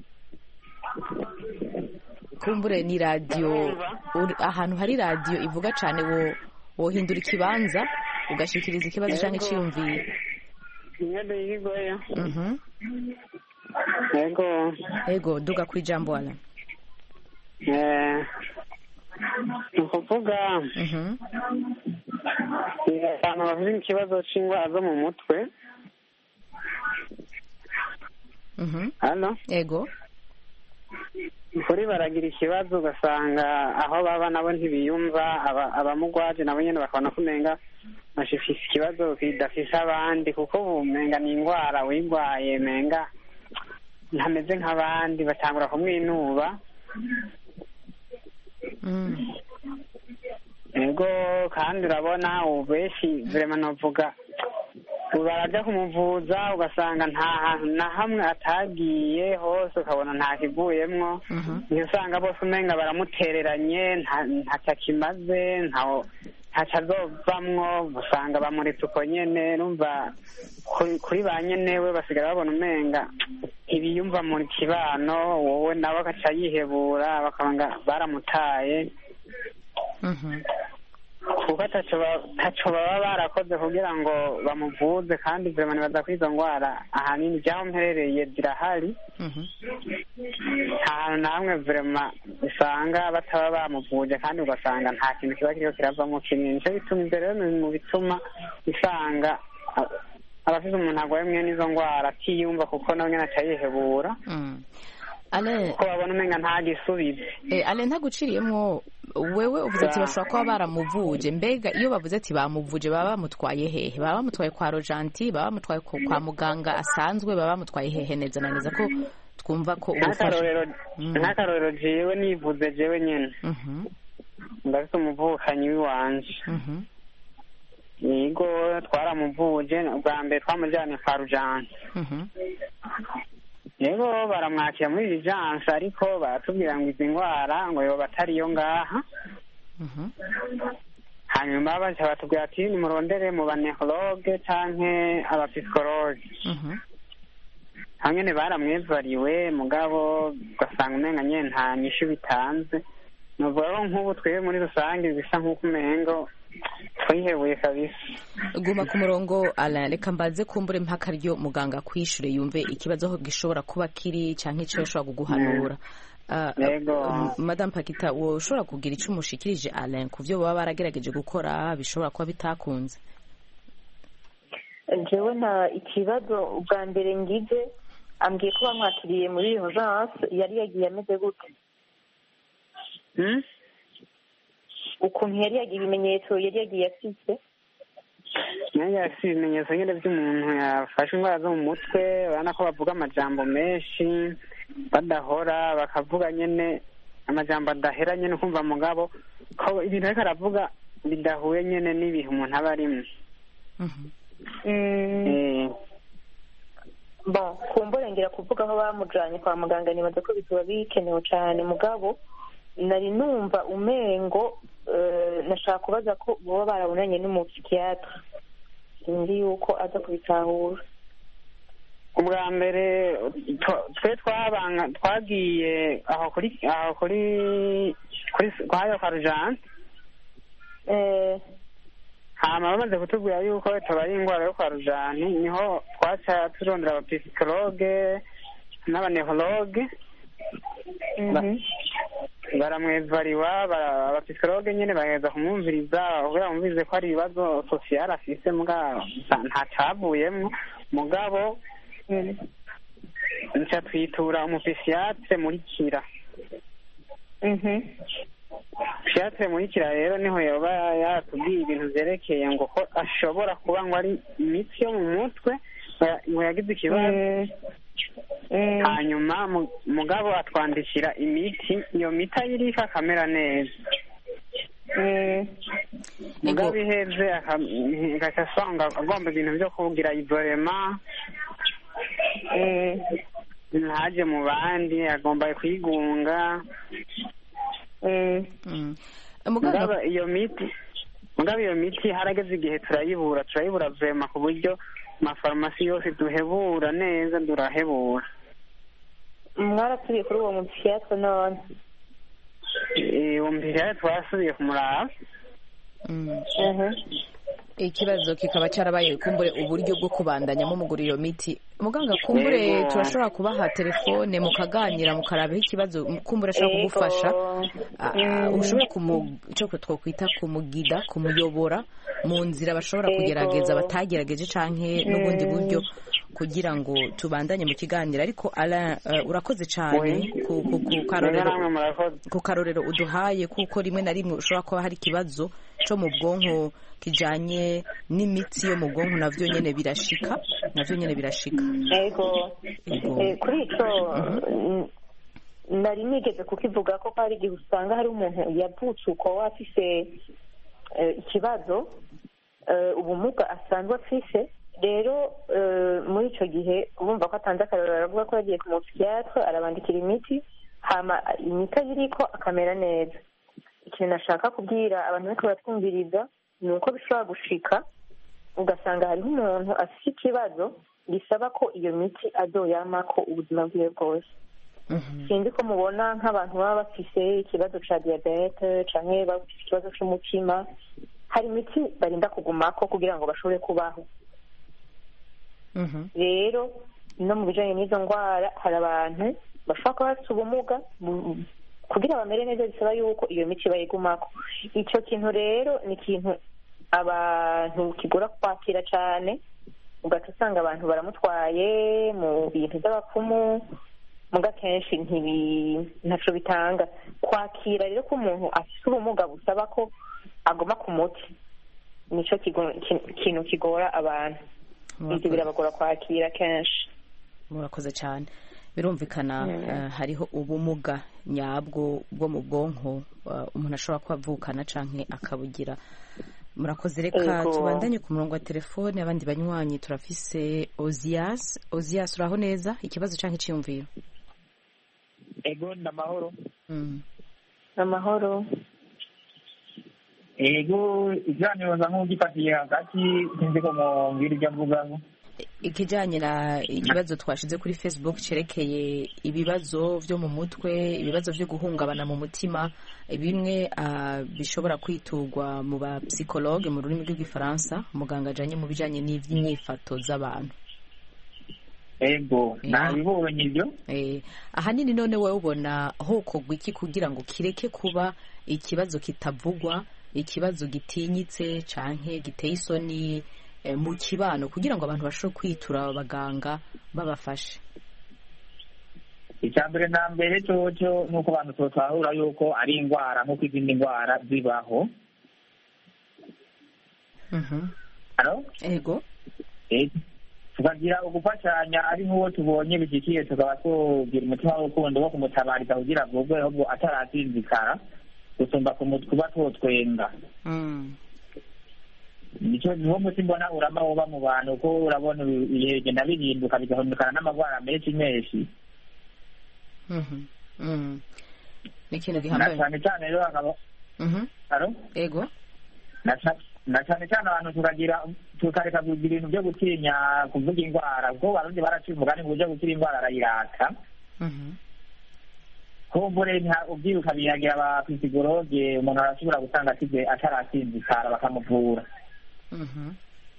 kumbure ni radio ahantu hari radio ivuga cane wo wohindura ikibanza ugashikiriza ikibazo canke ciyumviye Nyede yigoya mhm Ego Ego duga kuri jambo Alain eh ukuvuga mhm abantu bafite ikibazo c'ingwara zo mu mutwe mhm Hano Ego kuri baragira ikibazo ugasanga aho baba nabo ntibiyumva abamugwaje nabo nyene bakabona kumenga bashifise ikibazo kidafise abandi kuko bumenga ni ingwara wigwaye menga ntameze nk'abandi batangura kumwinuba yego kandi urabona ubu benshi vrema novuga baraja kumuvuza ugasanga nta hantu na hamwe atagiye hose ukabona nta kivuyemwo niyo usanga bose umenga baramutereranye ntaco akimaze ntaco azovamwo usanga bamuretse uko nyene numva kuri ba nyenewe basigara babona umenga ibiyumva mu kibano wowe nawe agaca yihebura bakabanga baramutaye kuko ataco baba barakoze kugira ngo bamuvuze kandi vrema nibaza ko izo ngwara ahanini vyaho mperereye zirahari nta hantu na hamwe vrema usanga bataba bamuvuje kandi ugasanga nta kintu kiba kiriko kiravamwo kinini nico bituma ivyo rero mu bituma usanga abafise umuntu agwaye mwene izo ngwara atiyumva kuko nawe nyene aca yihebura kuko babona umenga nta gisubize ale ntaguciriyemwo wewe uvuze ati bashobora kuba baramuvuje mbega iyo bavuze ati bamuvuje baba bamutwaye hehe baba bamutwaye kwa rojanti baba bamutwaye kwa muganga asanzwe baba bamutwaye hehe neza na neza ko twumva ko ubufasha nk'akarorero jewe nivuze jewe nyene ndafise umuvukanyi w'iwanje yego twaramuvuje bwa mbere twamujanye kwa rojanti yego baramwakira muri urgence ariko baratubwira ngo izi ngwara ngo yoba atariyo ngaha hanyuma baca batubwira ati nimurondere mu banehologe canke abapsikologe hanyene baramwevariwe mugabo ugasanga umenga nyene nta nyishu bitanze novuga ko nk'ubu twebwe muri rusange bisa nk'uko umengo twihebuye kabisa. Guma ku murongo Alain, reka mbaze kumbure mpaka ryo muganga kwishure yumve ikibazo aho gishobora kuba kiri canke ico yashobora kuguhanura. Uh, Madame Pakita, wo ushobora kugira ico umushikirije Alain kuvyo baba baragerageje gukora bishobora kuba bitakunze? Jewe nta ikibazo ubwa mbere ngize ambwiye ko bamwakiriye muri urgence yari yagiye ameze gute? Hmm? Ukuntu yari yagiye ibimenyetso yari yagiye afite? Yari afite ibimenyetso nyine by'umuntu yafashe indwara zo mu mutwe, urabona ko bavuga amajambo menshi badahora, bakavuga nyine amajambo adahera nyine ukumva mugabo ko ibintu ariko aravuga bidahuye nyine n'ibihe umuntu aba arimo. Bon, kumborengera kuvuga aho bamujanye kwa muganga nibaza ko bituba bikenewe cyane mugabo nari numva umengo nashaka kubaza ko boba barabonanye n'umupsikiatre sinzi yuko aza kubitahura. Ubwa mbere twe twabanga twagiye aho kuri aho kuri kuri kwa kwa Rujante eh hama bamaze kutubwira yuko tubaye ingwara yo kwa Rujante niho twaca turondera abapsikologe n'abanehologe baramwevariwa abapsikologe nyene bageza kumwumviriza kugira bumvirize ko ari ibibazo social afise mugabo nta cavuyemwo mugabo nca twitura umupsikiatre muri Kira. Psikiatre muri Kira rero niho yoba yatubwiye ibintu vyerekeye ngo ko ashobora kuba ngo ari imitsi yo mu mutwe ngo yagize ikibazo, hanyuma mugabo atwandikira imiti, iyo miti ayirika akamera neza, mugabo iheze agaca asanga agomba ibintu vyo kugira ivorema ntaje mu bandi, agomba kwigunga. Mugabo iyo miti mugabo iyo miti harageze igihe turayibura turayibura vrema ku buryo amafarumasi yose duhebura neza durahebura. Mwarasubiye kuri uwo mupsikiatre none? uwo mupsikiatre twasubiye kumuraba. Ikibazo kikaba cyarabaye kumbure uburyo bwo kubandanya mu muguriro iyo miti. Muganga kumbure turashobora kubaha telefone mukaganira mukarabaho ikibazo kumbure ashobora kugufasha ushobora kumuco twokwita kumugida kumuyobora mu nzira bashobora kugerageza batagerageje canke n'ubundi buryo kugira ngo tubandanye mu kiganiro. Ariko Alain urakoze cyane ku karorero ku karorero uduhaye kuko rimwe na rimwe ushobora kuba hari ikibazo cyo mu bwonko kijanye n'imitsi yo mu bwonko navyo nyene birashika navyo nyene birashika. Ego kuri ico nari nigeze kukivuga ko hari igihe usanga hari umuntu yavutse uko afise ikibazo ubumuga asanzwe afise. Rero muri icyo gihe urumva ko atanze akarero, aravuga ko yagiye ku mupsikiyatire arabandikira imiti, hama imiti ayiriko akamera neza. Ikintu nashaka kubwira abantu bariko baratwumviriza ni uko bishobora gushika ugasanga hariho umuntu afite ikibazo gisaba ko iyo miti azoyamako ubuzima bwiwe bwose. Sinzi ko mubona nk'abantu baba bafise ikibazo ca diyabete canke bafise ikibazo c'umutima, hari imiti barinda kugumako kugira ngo bashobore kubaho. Rero no mu bijanye n'izo ndwara hari abantu bashobora kuba bafite ubumuga kugira bamere neza bisaba yuko iyo miti bayigumako. Ico kintu rero ni ikintu abantu kigora kwakira cane, ugaca usanga abantu baramutwaye mu bintu by'abapfumu, muga kenshi ntaco bitanga. Kwakira rero ko umuntu afite ubumuga busaba ko agoma ku muti, nico kintu kigora abantu. Ibyo birabagora kwakira kenshi. Murakoze cyane. Birumvikana uh, hariho ubumuga nyabwo bwo mu bwonko uh, umuntu ashobora kwavukana canke akabugira. Murakoze, reka tubandanye ku murongo wa telefone. Abandi banywanyi turafise Ozias. Ozias, uraho neza? Ikibazo canke iciyumviro? Ego, ndamahoro. Mm. Amahoro. Ego, ijyaniro za nk'ugifatiye hagati sinzi ko mumbwira ibyo mvugaho. Ikijanye na ikibazo twashize kuri Facebook cerekeye ibibazo vyo mu mutwe, ibibazo vyo guhungabana mu mutima, bimwe uh, bishobora kwitugwa mu ba psychologue mu rurimi rw'igifaransa, muganga ajanye mu bijanye n'ivy'inyifato z'abantu. Ego, nabibonye ibyo. Eh, ahanini none wewe ubona hokogwa iki kugira ngo kireke kuba ikibazo kitavugwa, ikibazo gitinyitse canke giteye isoni mu kibano, kugira ngo abantu bashobore kwitura abaganga babafashe? Icyambere na mbere cyoco nuko abantu totahura yuko ari indwara nk'uko izindi ndwara zibaho. Mhm. Alo? Ego. Eh. Tukagira ugufashanya ari nk'uwo tubonye bigikiye, tukaba tugira umutima w'urukundo wo kumutabariza kugira avugwe ahubwo atarasinzikara, gusumba kuba twotwenga. Mm. Nico niwo muti mbona urama woba mu bantu ko urabona ibihe bigenda bihinduka bigahindukana n'amagwara menshi menshi. Mhm. Mhm. Ni ikintu gihambaye. Na cyane cyane rero akaba. Mhm. Alo? Ego. Na na cyane cyane abantu tukagira tukareka kugira ibintu byo gutinya kuvuga indwara, kuko barundi baraciye umugani ngo uje gukira indwara arayirata. Mhm. Kumbure nta ubyiruka biyagira aba psikologe, umuntu arashobora gusanga atize atarasinzikara bakamuvura. Mhm.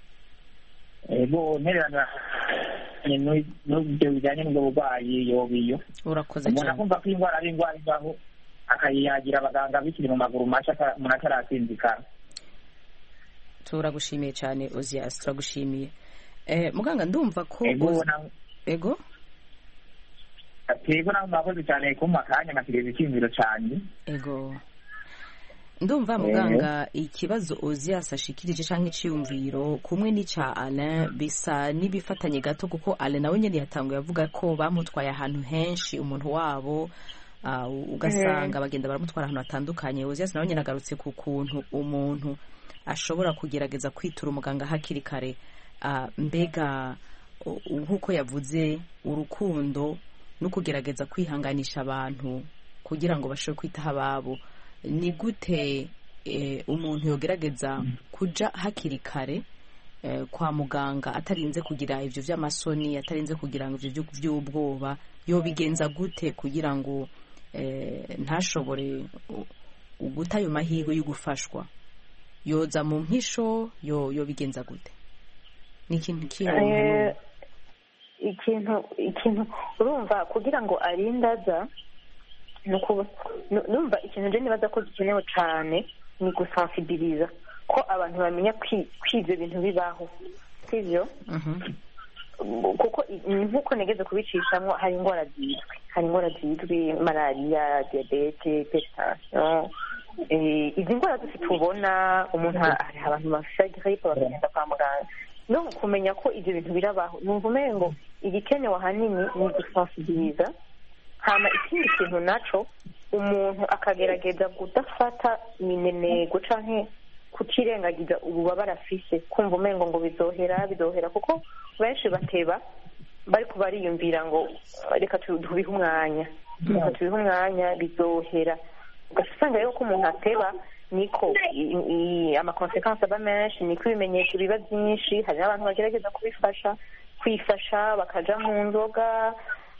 Ego, ntererana n'ibyo bijyanye n'ubwo burwayi yobiyo. Urakoze cyane. Umuntu akumva ko indwara ari indwara ivaho akayiyagira abaganga bikiri mu maguru masha umuntu atarasinzikara. Turagushimiye cyane Ozias, turagushimiye. Eh, muganga ndumva ko Ego. Ego? Ego, naho mwakoze cyane kumpa akanya nkakigeza icyumviro cyane. Ego. Ndumva muganga ikibazo Ozias ashikirije canke iciyumviro kumwe n'icya Alain bisa nibifatanye gato, kuko Alain nawe nyene yatanguye avuga ko bamutwaye ahantu henshi umuntu wabo, uh, ugasanga bagenda baramutwara ahantu hatandukanye. Ozias nawe nyene agarutse ku kuntu umuntu ashobora kugerageza kwitura umuganga hakiri kare. Uh, mbega nkuko yavuze urukundo no kugerageza kwihanganisha abantu kugira ngo bashobore kwitaho ababo, ni gute eh, umuntu yogerageza kuja hakiri kare eh, kwa muganga atarinze kugira ivyo vy'amasoni, atarinze kugira ngo ivyo vy'ubwoba, yobigenza gute kugira ngo eh, ntashobore guta ayo mahirwe yo gufashwa? Yoza mu mpisho, yo yobigenza gute? Ni ikintu kiyo ikintu ikintu urumva kugira ngo arindaza nuko numva ikintu je nibaza ko gikenewe cyane ni gusensibiliza ko abantu bamenya kw'ivyo bintu bibaho, sivyo? Kuko nkuko negeze kubicishamwo hari indwara zizwi, hari indwara zizwi, malaria, diabete, hypertension. Izi ndwara zose tubona umuntu, hari abantu bafite grippe bakagenda kwa muganga. No kumenya ko ivyo bintu birabaho, numva umengo igikenewe ahanini ni gusensibiliza. Hama ikindi kintu naco umuntu akagerageza kudafata minenego canke kutirengagiza ububabare afise kumva umengo ngo bizohera bizohera kuko benshi bateba bariko bariyumvira ngo reka tubihe umwanya reka tubihe umwanya bizohera ugasanga rero ko umuntu ateba niko amakonsekansi aba menshi niko ibimenyetso biba byinshi hari n'abantu bagerageza kubifasha kwifasha bakaja mu nzoga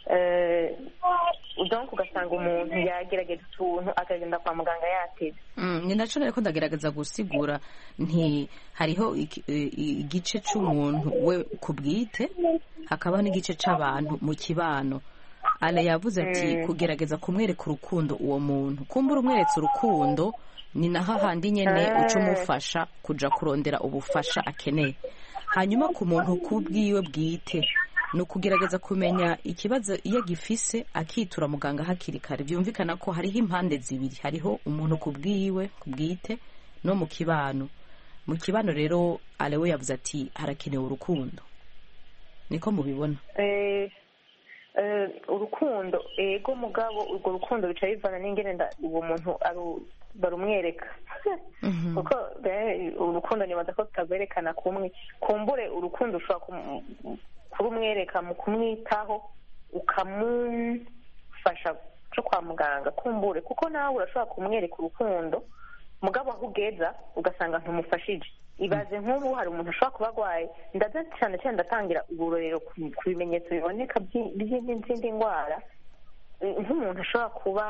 donc ugasanga umuntu yagerageza utuntu akagenda kwa muganga yateze ni naco nariko ndagerageza gusigura nti hariho igice c'umuntu we ku bwite hakabaho n'igice c'abantu mu kibano ale yavuze ati kugerageza kumwereka urukundo uwo muntu kumbura umweretse urukundo ni naho handi nyene uca umufasha kuja kurondera ubufasha akeneye hanyuma ku muntu ku bwiwe bwite ni ukugerageza kumenya ikibazo iyo gifise akitura muganga hakiri kare byumvikana ko hariho impande zibiri hariho umuntu ku bwiwe ku bwite no mu kibano mu kibano rero alewe yavuze ati harakenewe urukundo niko mubibona eh eh urukundo ego mugabo urwo rukundo bica bivana n'ingene uwo muntu barumwereka kuko urukundo nibaza ko tutagwerekana kumwe kumbure urukundo ushobora kurumwereka mu kumwitaho ukamufasha cyo kwa muganga kumbure kuko nawe urashobora kumwereka urukundo mugabo aho ugeza ugasanga ntumufashije ibaze nk'ubu hari umuntu ashobora kuba arwaye ndaza cyane cyane ndatangira uburorero ku bimenyetso biboneka by'izindi ndwara nk'umuntu ashobora kuba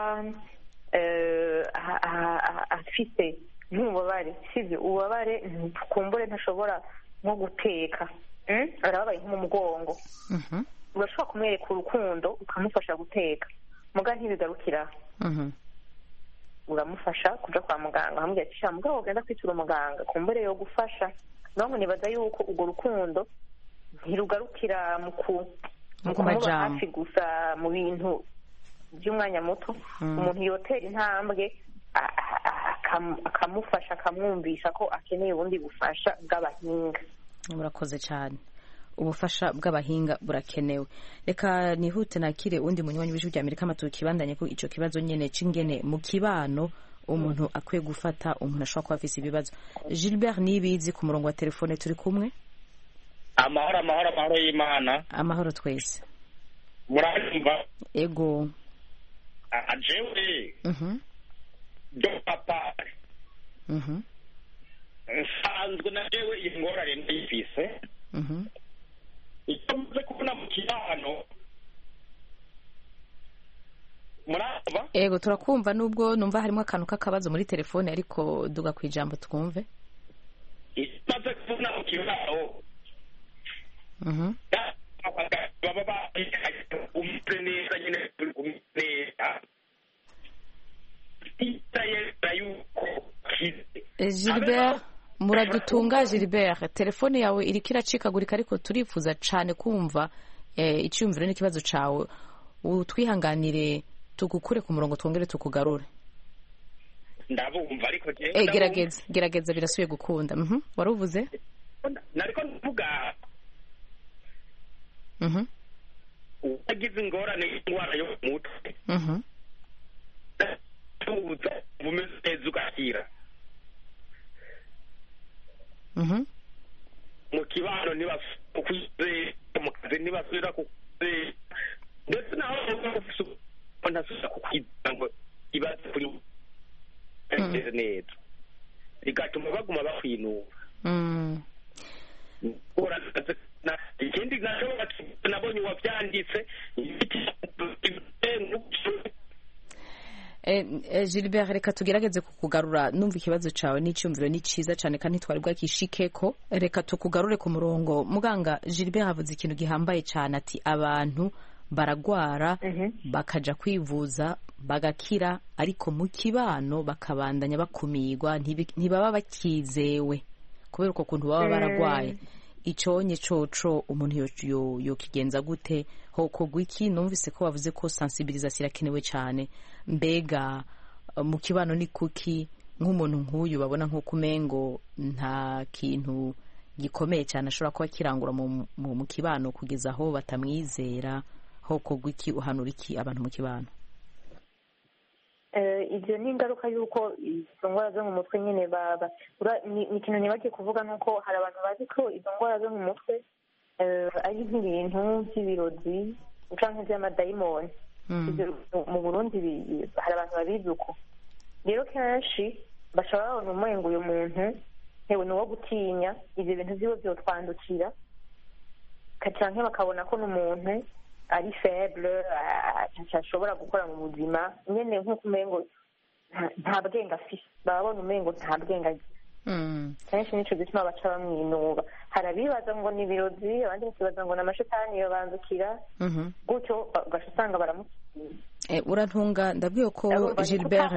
afite nk'ububabare sibyo ububabare kumbure ntashobora nko guteka arababaye nko mu mugongo urashobora kumwereka urukundo ukamufasha guteka muga ntibigarukira uramufasha kuja kwa muganga hamwe ati sha mugabo ugenda kwitura umuganga kumbure yo gufasha none nibaza yuko urwo rukundo ntirugarukira mu kumuba hafi gusa mu bintu by'umwanya muto umuntu yotera intambwe akamufasha akamwumvisha ko akeneye ubundi bufasha bw'abahinga murakoze cyane ubufasha bw'abahinga burakenewe reka nihute nakire undi munywanyi w'ijwi rya Amerika amatuki bandanye ko ico kibazo nyene cingene mu kibano umuntu akwiye gufata umuntu ashobora kuba afise ibibazo Gilbert Nibizi ku murongo wa telefone turi kumwe amahoro amahoro amahoro y'Imana amahoro twese muranyumva ego ajewe mhm do papa mhm nsanzwe na jewe ingorane ndifise mhm icyo muze kubona mu kibano murava ego turakumva nubwo numva harimo akantu k'akabazo muri telefone ariko duga ku ijambo twumve imaze kubona mu kibano mhm baba ba umutwe neza nyine umutera Gilbert muradutunga Gilbert telefone yawe iriko iracikagurika ariko turifuza cyane kumva icyumviro n'ikibazo cawe utwihanganire tugukure ku murongo twongere tukugarure ndabumva ariko je eh gerageza gerageza birasuye gukunda mhm waruvuze nariko mvuga mhm ugize ingorane y'indwara yo mu mutwe mhm tuza bumeze ugakira mhm mu kibano ntibasukuze mu kazi ntibasubira kukuze ndetse naho ntasubiza kukwita ngo ibaze kuri neza bigatuma baguma bakwinura ikindi nabonye uwabyanditse Gilbert reka tugerageze kukugarura numva ikibazo cawe n'icyumviro ni ciza cyane kandi twari bwakishikeko reka tukugarure ku murongo muganga Gilbert havuze ikintu gihambaye cyane ati abantu baragwara bakaja kwivuza bagakira ariko mu kibano bakabandanya bakumirwa ntibaba bakizewe kubera uko kuntu baba baragwaye iconye coco umuntu yo yo kigenza gute hoko gwiki numvise ko bavuze ko sensibilisation irakenewe cyane mbega mu kibano ni kuki nk'umuntu nk'uyu babona nko kumengo nta kintu gikomeye cyane ashobora kuba kirangura mu mu kibano kugeza aho batamwizera hoko gwiki uhanura iki abantu mu kibano ibyo ni ingaruka y'uko izo ndwara zo mu mutwe nyine baba ni ikintu ntibagiye kuvuga ni uko hari abantu bazi ko izo ndwara zo mu mutwe ari nk'ibintu by'ibirozi cyangwa iby'amadayimoni. Mu burundi hari abantu babizi uko rero kenshi bashobora babona umengo uyu muntu hewe ni uwo gutinya ibyo bintu byiwe byotwandukira cyangwa bakabona ko n'umuntu ari faible ashobora gukora mu buzima nyine nk'uko umengo nta bwenge afite baba babona umengo nta bwenge agira. kenshi nicyo gituma baca bamwinuba. hari abibaza ngo ni ibirozi abandi bakibaza ngo ni amashitani yobandukira gutyo ugaca usanga baramukiye. urantunga ndabwiye ko Gilbert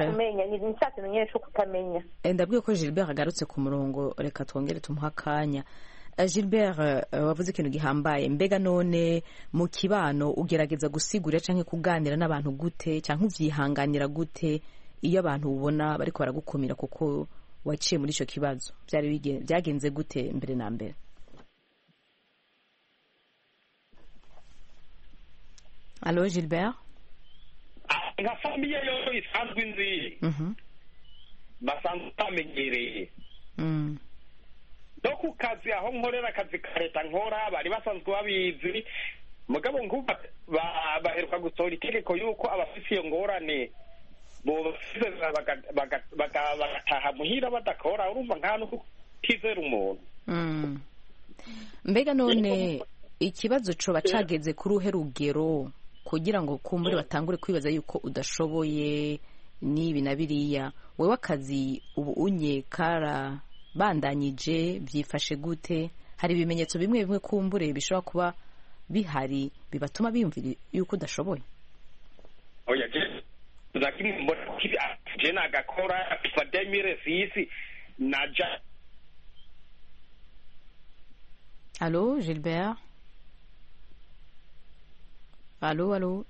ndabwiye ko Gilbert agarutse ku murongo, reka twongere tumuha akanya. Gilbert wavuze ikintu gihambaye, mbega none mu kibano ugerageza gusigurira cyangwa kuganira n'abantu gute cyangwa uvyihanganira gute iyo abantu ubona bariko baragukumira kuko waciye muri ico kibazo? byari byagenze gute mbere na mbere? Allo Gilbert? nka famiye yo isanzwe nzi basanzwe bamenyereye no ku kazi aho nkorera akazi ka leta nkora bari basanzwe babizi, mugabo ngubu baheruka gusohora itegeko yuko abafite iyo ngorane bagataha muhira badakora. urumva nk'ahantu kutizera umuntu. mbega none ikibazo coba cageze kuri uhe rugero kugira ngo kumbure batangure kwibaza yuko udashoboye n'ibi na biriya? wewe akazi ubu unye kara bandanyije byifashe gute? hari ibimenyetso bimwe bimwe kumbure bishobora kuba bihari bibatuma biyumvira yuko udashoboye? oya je zakini mbona je nagakora fademire sisi naja. Allo Gilbert? Allo allo?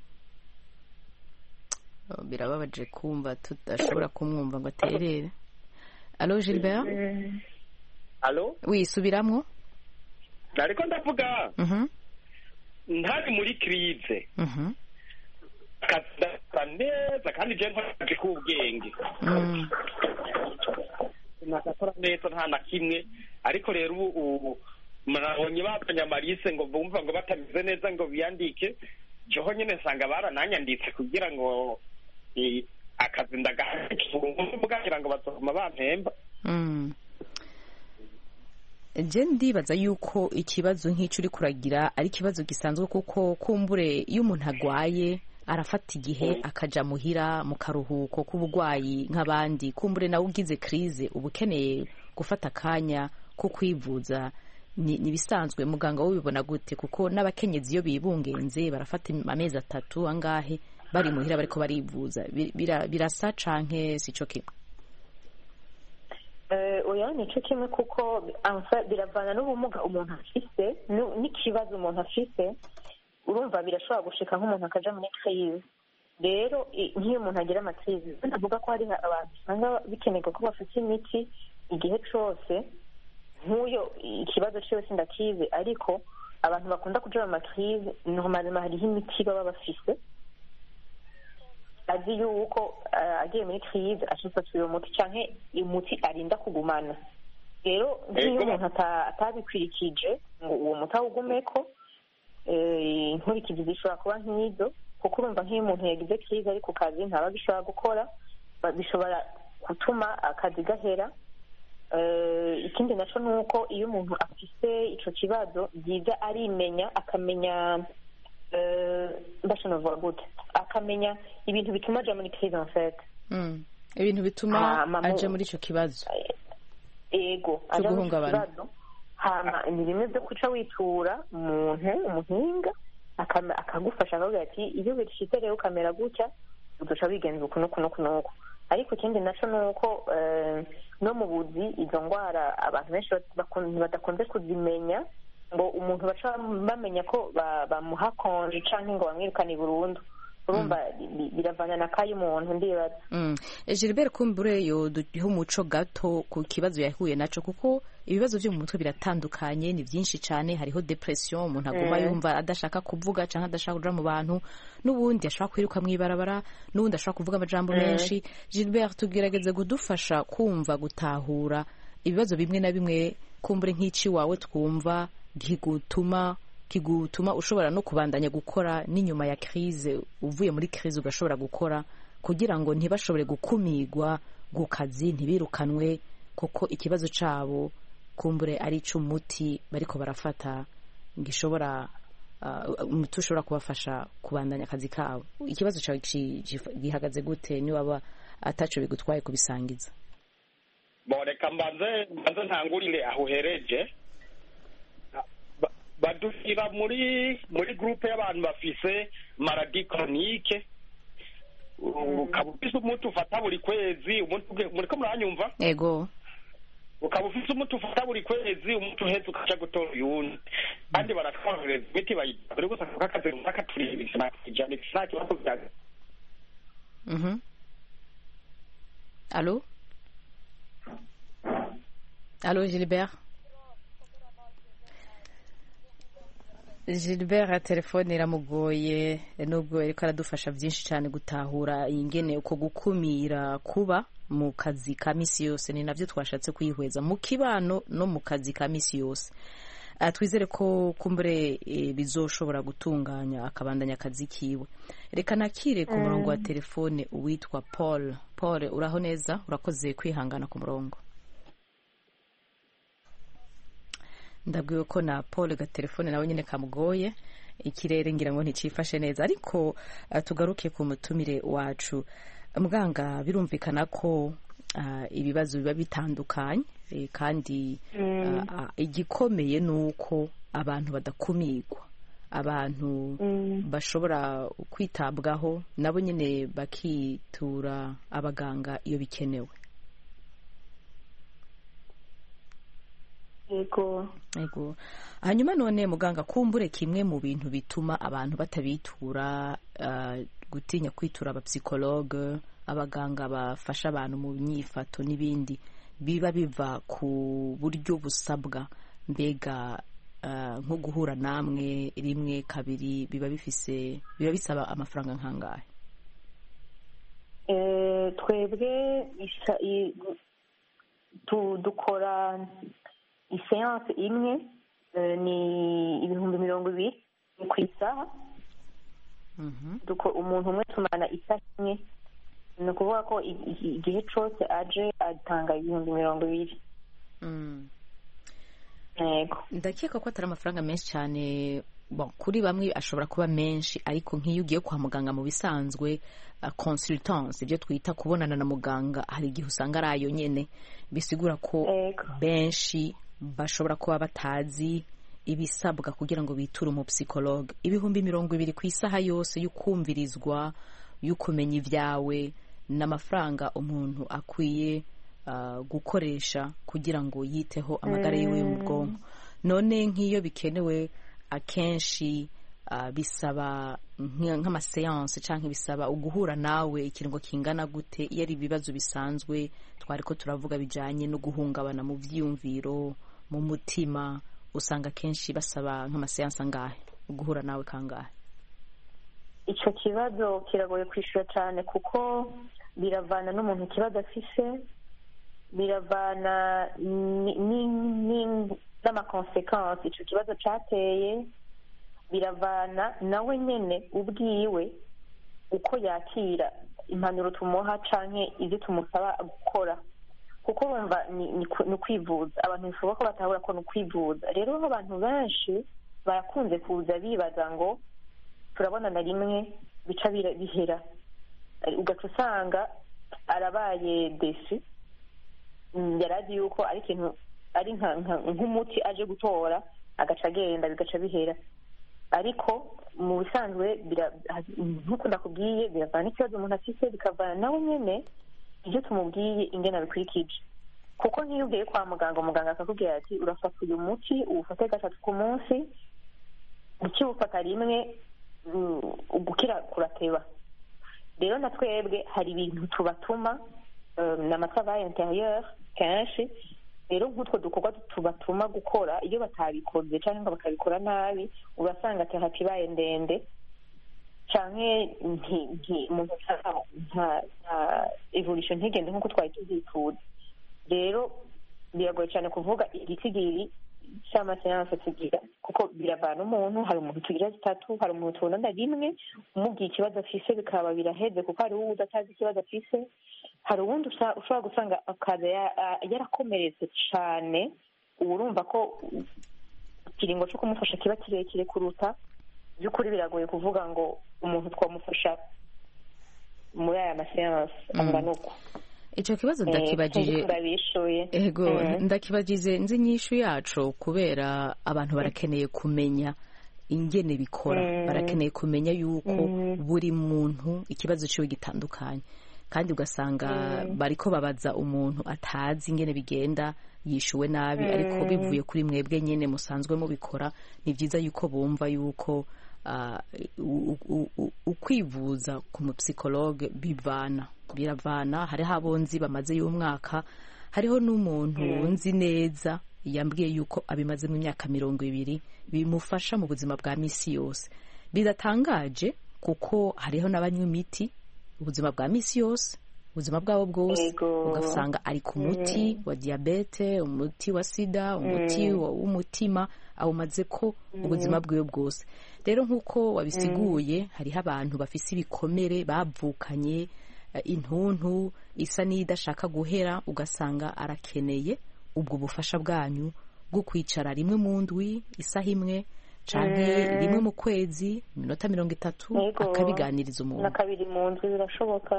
oh, birababaje kumva tudashobora kumwumva ngo aterere. Allo Gilbert? Mm. Allo? Oui, subiramwo? Nariko ndavuga. Mhm. Mm ntari muri crise. Mhm. Mm Kata neza kandi je ntaje kubwenge. Mhm. Nakakora neza nta na kimwe, ariko rero ubu murabonye batanya Marise ngo bumva ngo batamize neza ngo biyandike, joho nyene nsanga barananyanditse kugira ngo akazi ndagahakivuga ngo batoma bampemba. Mm. Je ndibaza yuko ikibazo nk'icyo uri kuragira ari ikibazo gisanzwe, kuko kumbure iyo umuntu agwaye arafata igihe akaja muhira mu karuhuko k'ubugwayi nk'abandi. kumbure nawe ugize crise uba ukeneye gufata akanya ko kwivuza, ni bisanzwe. muganga wo bibona gute? kuko n'abakenyezi iyo bibungenze barafata amezi atatu angahe bari muhira bariko barivuza. birasa canke sico kimwe? oya nico kimwe, kuko biravana n'ubumuga umuntu afise n'ikibazo umuntu afise. urumva birashobora gushika nk'umuntu akaja muri crise. rero nk'iyo umuntu agira amakrize, ndavuga ko hari abantu usanga bikenerwa ko bafite imiti igihe cose. nk'uyo ikibazo cyose ndakize, ariko abantu bakunda kuja mu makrize normalement hariho imiti baba bafise azi yuko agiye muri crise ashifata uyo muti canke umuti arinda kugumana. rero nk'iyo umuntu atabikwirikije ngo uwo muti awugumeko, inkurikizi zishobora kuba nk'izo, kuko urumva nk'iyo umuntu yagize crise ari ku kazi ntaba bishobora gukora, bishobora gutuma akazi gahera. ikindi naco ni uko iyo umuntu afise ico kibazo byiza arimenya, akamenya mbashanavuga gute, akamenya ibintu bituma aja muri crise en fait. ibintu bituma aja muri ico kibazo. ego aja muri ico kibazo. hama ni bimwe byo kuca witura umuntu umuhinga akagufasha akavuga ati iyo bishitse rero ukamera gutya uduca bigenza uku nuku nuku nuku. ariko ikindi naco ni uko no mu buzi izo ndwara abantu benshi badakunze kuzimenya, ngo umuntu baca bamenya ko bamuha konje canke ngo bamwirukane burundu. urumva biravana na kayi umuntu ndibaza Gilbert kumbure yo duha umuco gato ku kibazo yahuye naco kuko ibibazo byo mu mutwe biratandukanye ni byinshi cyane hariho depression umuntu aguma yumva adashaka kuvuga cyangwa adashaka kuja mu bantu n'ubundi ashaka kwiruka mwibarabara n'ubundi ashaka kuvuga amajambo menshi Gilbert tugerageze kudufasha kumva gutahura ibibazo bimwe na bimwe kumbure nk'iki wawe twumva gituma kigutuma ushobora no kubandanya gukora n'inyuma ya crise uvuye muri crise ugashobora gukora kugira ngo ntibashobore gukumigwa ku kazi ntibirukanwe kuko ikibazo cabo kumbure ari c'umuti bariko barafata gishobora umuti ushobora kubafasha kubandanya akazi kabo ikibazo cawe gihagaze gute ni waba ataco bigutwaye kubisangiza boreka mbanze mbanze ntangurire aho hereje badushyira muri muri groupe y'abantu bafise maladie chronique ukaba ufise umuti ufata buri kwezi muriko muranyumva ego ukaba ufise umuti ufata buri kwezi umuti uheze ukaja gutora uyundi kandi baratworohereza imiti bayita buri gusa kakazi runaka turi ibisina kijana nta kibazo byaga mhm allo allo Gilbert Gilbert telefone iramugoye nubwo ariko aradufasha byinshi cyane gutahura ingene uko gukumira kuba mu kazi ka misi yose ni navyo twashatse kwihweza mu kibano no mu kazi ka misi yose twizere ko kumbure bizoshobora gutunganya akabandanya akazi kiwe reka nakire ku murongo wa telefone uwitwa Paul Paul uraho neza urakoze kwihangana ku murongo ndabwiwe ko na Paul ga telefone nawe nyine kamugoye ikirere ngira ngo nticifashe neza ariko uh, tugaruke ku mutumire wacu muganga birumvikana ko uh, ibibazo biba bitandukanye e, kandi mm. uh, igikomeye nuko abantu badakumigwa abantu mm. bashobora kwitabwaho nabo nyine bakitura abaganga iyo bikenewe Ego. Ego. Hanyuma none muganga kumbure kimwe mu bintu bituma abantu batabitura uh, gutinya kwitura aba psychologue abaganga bafasha abantu mu nyifato n'ibindi biba biva ku buryo busabwa mbega uh, nko guhura namwe rimwe kabiri biba bifise biba bisaba amafaranga nkangahe eh twebwe isa tu dukora iseanse imwe ni ibihumbi mirongo ibiri ku isaha umuntu umwe tumana isaha imwe ni ukuvuga ko igihe cyose aje atanga ibihumbi mirongo ibiri ndakeka ko atari amafaranga menshi cyane kuri bamwe ashobora kuba menshi ariko nk'iyo ugiye kwa muganga mu bisanzwe consultance ibyo twita kubonana na muganga hari igihe usanga ari ayo nyene bisigura ko benshi bashobora kuba batazi ibisabwa kugira ngo biture umu psychologue ibihumbi mirongo ibiri ku isaha yose y'ukumvirizwa y'ukumenya ibyawe n'amafaranga umuntu akwiye uh, gukoresha kugira ngo yiteho amagara yiwe mu bwonko none nk'iyo bikenewe akenshi uh, bisaba nk'amaseanse canke bisaba uguhura nawe ikiringo kingana gute iyo ari ibibazo bisanzwe twariko turavuga bijanye no guhungabana mu vyiyumviro mu mutima usanga kenshi basaba nk'amaseanse angahe uguhura nawe kangahe ico kibazo kiragoye kwishura cyane kuko biravana n'umuntu ikibazo afise biravana n'amakonsekansi ico kibazo cateye biravana nawe nyene ubwiwe uko yakira impanuro tumuha canke ivyo tumusaba gukora kuko bumva ni ukwivuza abantu bishoboka ko batahura ko ni ukwivuza rero abantu benshi barakunze kuza bibaza ngo turabona na rimwe bica bihera ugaca usanga arabaye desi yarazi yuko ari ikintu ari nk'umuti aje gutora agaca agenda bigaca bihera ariko mu bisanzwe nk'uko ndakubwiye biravana n'ikibazo umuntu afise bikavana nawe nyene ibyo tumubwiye ingene abikurikije kuko nk'iyo ugiye kwa muganga umuganga akakubwira ati urafata uyu muti uwufate gatatu ku munsi ukiwufata rimwe ugukira kurateba rero na twebwe hari ibintu tubatuma ni amatravaye interieur kenshi rero nk'utwo dukorwa tubatuma gukora iyo batabikoze cyangwa ngo bakabikora nabi ugasanga terapi ibaye ndende canke umuntu nta evolution ntigende nk'uko twari tuvyifuza rero biragoye cyane kuvuga igitigiri cy'amaseanse tugira kuko biravana umuntu hari umuntu tugira zitatu hari umuntu tubonana rimwe umubwiye ikibazo afise bikaba biraheze kuko hari uwo udatazi ikibazo afise hari uwundi ushobora gusanga akaza yarakomeretse cyane ubu urumva ko ikiringo cyo kumufasha kiba kirekire kuruta by'ukuri biragoye kuvuga ngo umuntu twamufasha muri aya maseanse angana uko icyo kibazo ndakibagije ego ndakibagize nzi inyishu yacu kubera abantu barakeneye kumenya ingene bikora barakeneye kumenya yuko buri muntu ikibazo ciwe gitandukanye kandi ugasanga bariko babaza umuntu atazi ingene bigenda yishuwe nabi ariko bivuye kuri mwebwe nyene musanzwe mubikora ni byiza yuko bumva yuko ukwivuza ku mupsikologe bivana biravana hariho abonzi bamaze y'umwaka hariho n'umuntu nzi neza yambwiye yuko abimaze mu myaka mirongo ibiri bimufasha mu buzima bwa misi yose bidatangaje kuko hariho n'abanywa imiti ubuzima bwa misi yose ubuzima bwabo bwose ugasanga ari ku muti wa diyabete umuti wa sida umuti w'umutima awumaze ko ubuzima bwiwe bwose rero nk'uko wabisiguye hariho abantu bafise ibikomere bavukanye intuntu isa n'idashaka guhera ugasanga arakeneye ubwo bufasha bwanyu bwo kwicara rimwe mu ndwi isaha imwe canke rimwe mu kwezi iminota mirongo itatu akabiganiriza umuntu na kabiri mu ndwi birashoboka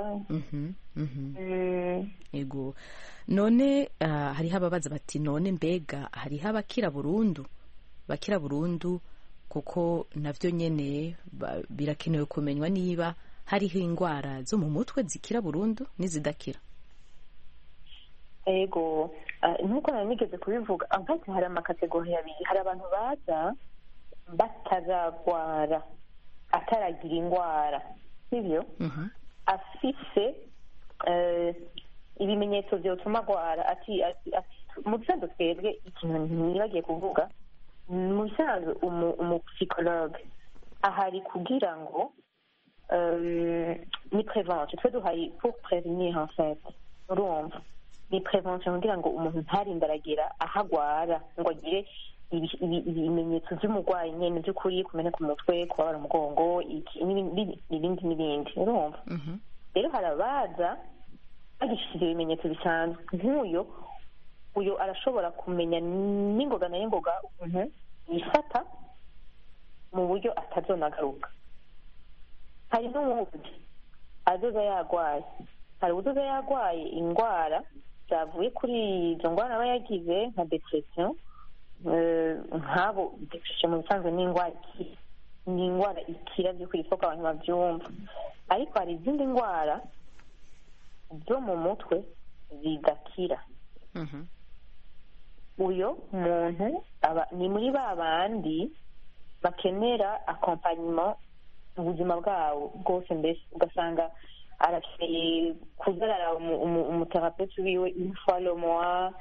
yego none hariho ababaza bati none mbega hariho abakira burundu bakira burundu kuko navyo nyene birakenewe kumenywa niba hariho indwara zo mu mutwe zikira burundu n'izidakira ego nk'uko nari nigeze kubivuga ahantu hari amakategori abiri hari abantu baza bataragwara ataragira indwara sibyo afise ibimenyetso vyotuma agwara ati mu bisanzwe twebwe ikintu ntibagiye kuvuga mu bisanzwe umupsikologe ahari kugira ngo ni prevention twe duhari pour prévenir en fait urumva ni prevention kugira ngo umuntu ntarinde aragera aho agwara ngo agire ibimenyetso by'umurwayi nyene by'ukuri kumenya ku mutwe kubabara umugongo n'ibindi n'ibindi urumva rero harabaza bagishyize ibimenyetso bisanzwe nk'uyo uyo arashobora kumenya n'ingoga na y'ingoga ukuntu yifata mu buryo atazonagaruka hari n'uwundi azoza yagwaye hari uwuzoza yagwaye indwara zavuye kuri izo ndwara aba yagize nka depression nk'abo depression mu bisanzwe ni indwara ni indwara ikira by'ukuri ko abantu babyumva ariko hari izindi ndwara zo mu mutwe zidakira uyo muntu aba ni muri ba bandi bakenera accompagnement mu buzima bwabo bwose mbese ugasanga arakeneye kuzarara umuterapeute wiwe une fois le mois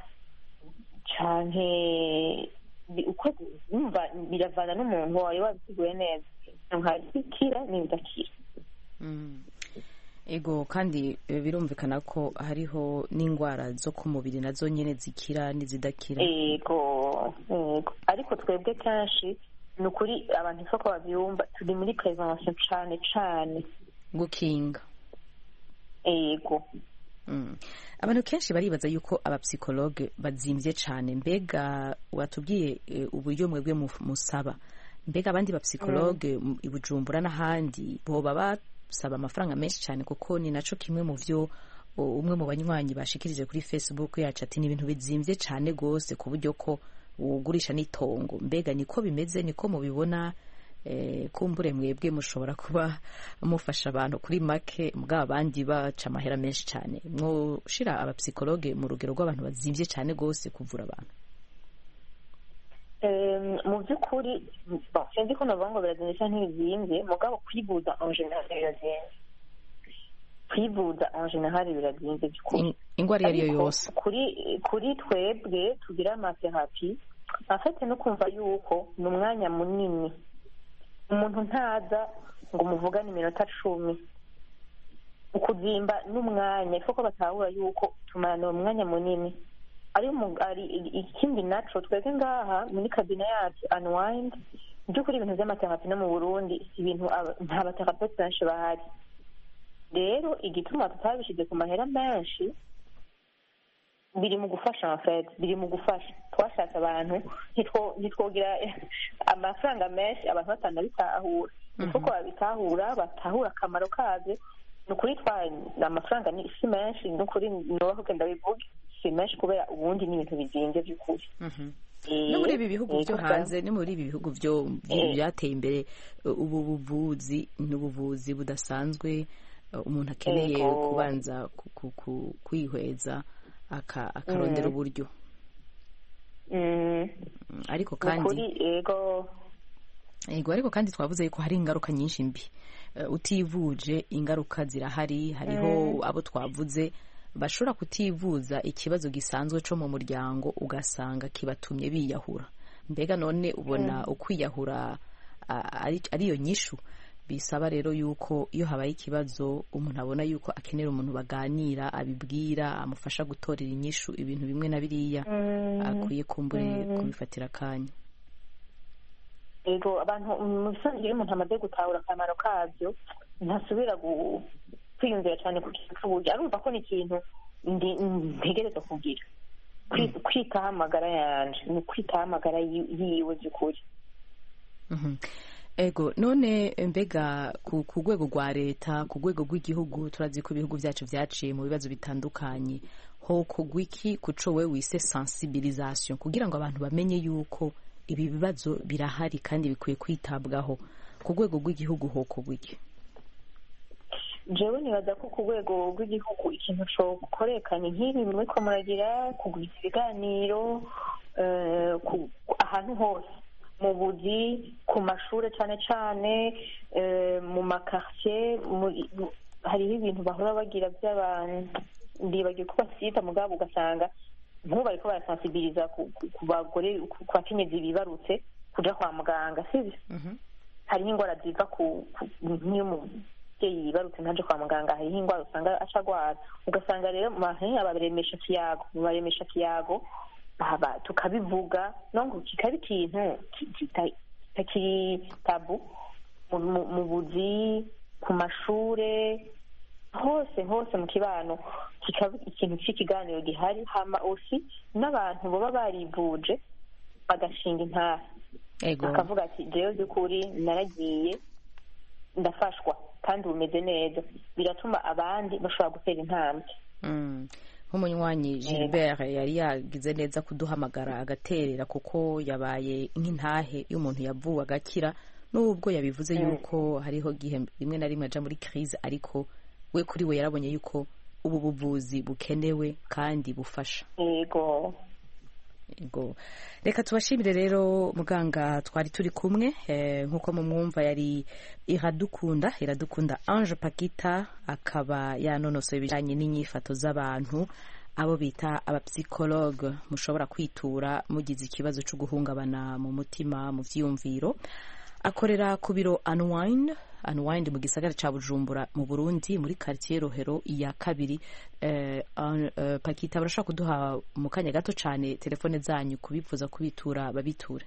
canke uko umva biravana n'umuntu wawe wabisiguye neza nkazikira n'ibidakira ego kandi birumvikana ko hariho n'indwara zo ku mubiri nazo nyene zikira n'izidakira ego ego ariko twebwe kenshi ni ukuri abantu isoko babyumva turi muri prevention cane cane gukinga ego abantu kenshi baribaza yuko abapsikologe bazimvye cane mbega watubwiye uburyo mwebwe musaba mbega abandi bapsikologe i Bujumbura n'ahandi boba basaba amafaranga menshi cane kuko ni naco kimwe mu vyo umwe mu banywanyi bashikirije kuri Facebook yacu ati ni ibintu bizimvye cane gose ku buryo ko ugurisha n'itongo mbega niko bimeze niko mubibona kumbure mwebwe mushobora kuba mufasha abantu kuri make mugabo abandi baca amahera menshi cyane mwoshira abapsikologe mu rugero rw'abantu bazimvye cyane gose kuvura abantu mu by'ukuri sinzi ko navuga ngo birazimvye cyangwa ntibizimvye mugabo kwivuza en general birazimvye kwivuza en general birazinze by'ukuri ingwara iyo ari yo yose kuri kuri twebwe tugira amaterapi afite no kumva yuko ni umwanya munini umuntu ntaza ngo muvugane iminota cumi ukuzimba n'umwanya ifo ko batahura yuko tumarana umwanya munini ari ikindi naco twebwe ngaha muri kabine yacu unwind by'ukuri ibintu by'amaterapi no mu Burundi ibintu nta baterapeuti benshi bahari rero igituma tutabishyize ku mahera menshi biri mu gufasha amafete biri mu gufasha twashatse abantu ntitwogira amafaranga menshi abantu batanabitahura kuko babitahura batahura akamaro kabyo ni ukuri amafaranga ni si menshi ni ukuri nubaho kenda bivuge si menshi kubera ubundi ni ibintu bizinze by'ukuri no muri ibi bihugu byo hanze no muri ibi bihugu byo byateye imbere ubu buvuzi n'ubuvuzi budasanzwe umuntu akeneye kubanza kwihweza akarondera uburyo ariko kandi yego ariko kandi twavuze yuko hari ingaruka nyinshi mbi utivuje ingaruka zirahari hariho abo twavuze bashobora kutivuza ikibazo gisanzwe cyo mu muryango ugasanga kibatumye biyahura mbega none ubona ukwiyahura ariyo nyishu bisaba rero yuko iyo habaye ikibazo umuntu abona yuko akenera umuntu baganira abibwira amufasha gutorera inyishu ibintu bimwe na biriya akwiye kumbure kubifatira akanya ego abantu mu bisanzwe iyo umuntu amaze gutahura akamaro kabyo ntasubira kwiyumvira cyane ku kintu cy'uburyo arumva ko ni ikintu ntegereza kugira kwitaho amagara yanje ni ukwitaho amagara yiwe by'ukuri ego none mbega ku rwego rwa leta ku rwego rw'igihugu turazi ko ibihugu byacu byaciye mu bibazo bitandukanye ho kugwa iki kuco we wise sensibilisation kugira ngo abantu bamenye yuko ibi bibazo birahari kandi bikwiye kwitabwaho ku rwego rw'igihugu ho kugwa iki jewe nibaza ko ku rwego rw'igihugu ikintu cyo gukorekana nk'ibi muriko muragira kugwiza ibiganiro ahantu hose mu buzi ku mashuri cyane cyane mu makartier hariho ibintu bahora bagira by'abantu ndibagiye ko basita mugabo ugasanga nk'ubu bariko barasensibiliza ku bagore ku bakenyezi bibarutse kuja kwa muganga sivyo hariho ingwara ziva nk'iyo umubyeyi yibarutse ntaje kwa muganga hariho ingwara usanga aca agwara ugasanga rero abaremesha kiyago mu baremesha kiyago tukabivuga nongo kikaba ikintu kitakiri tabu mu buzi ku mashure hose hose mu kibano kikaba ikintu cy'ikiganiro gihari hama osi n'abantu baba barivuje bagashinga intara bakavuga ati jewe by'ukuri naragiye ndafashwa kandi bumeze neza biratuma abandi bashobora gutera intambwe nk'umunywanyi Gilbert yari yagize neza kuduhamagara agaterera kuko yabaye nk'intahe iyo umuntu yavuwe agakira n'ubwo yabivuze yuko hariho gihe rimwe na rimwe aja muri crise ariko we kuri we yarabonye yuko ubu buvuzi bukenewe kandi bufasha yego yego reka tubashimire rero muganga twari turi kumwe nk'uko mumwumva yari iradukunda iradukunda Ange Pakita akaba yanonosoye ibijyanye n'inyifato z'abantu abo bita abapsikologe mushobora kwitura mugize ikibazo cyo guhungabana mu mutima mu vyiyumviro akorera ku biro Unwind Unwind mu gisagara ca Bujumbura mu Burundi muri quartier Rohero ya kabiri eh, uh, Pakita barashaka kuduha mu kanya gato cyane telefone zanyu kubifuza kubitura babiture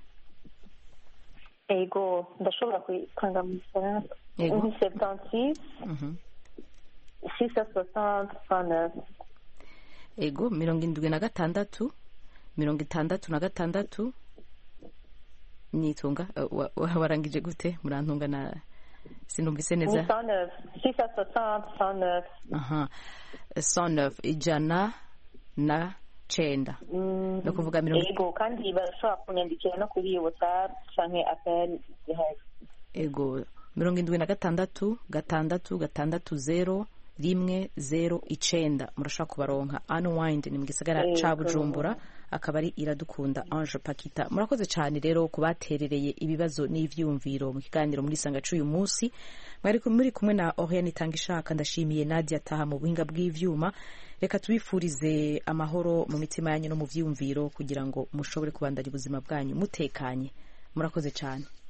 ego ndashobora kwitanga mu Faransa ego seventy-six mhm six cent soixante ego mirongo indwi na gatandatu mirongo itandatu na gatandatu nitunga uh, warangije gute murantunga na sinumvise neza six cent soixante aha cent neuf ijana na cenda no kuvuga mirongo ego kandi barashobora kunyandikira no kuri WhatsApp canke appel ego mirongo indwi na gatandatu gatandatu gatandatu zero rimwe zero icenda murashobora kubaronka Unwind ni mu gisagara ca Bujumbura akaba ari Iradukunda Ange Pakita. Murakoze cyane rero kubaterereye ibibazo n'ivyumviro mu kiganiro muri sanga cy'uyu munsi. Mwari muri kumwe na Oriane Itangishaka, ndashimiye Nadia Taha mu buhinga bw'ivyuma. Reka tubifurize amahoro mu mitima yanyu no mu vyumviro kugira ngo mushobore kubandanya ubuzima bwanyu mutekanye. Murakoze cyane.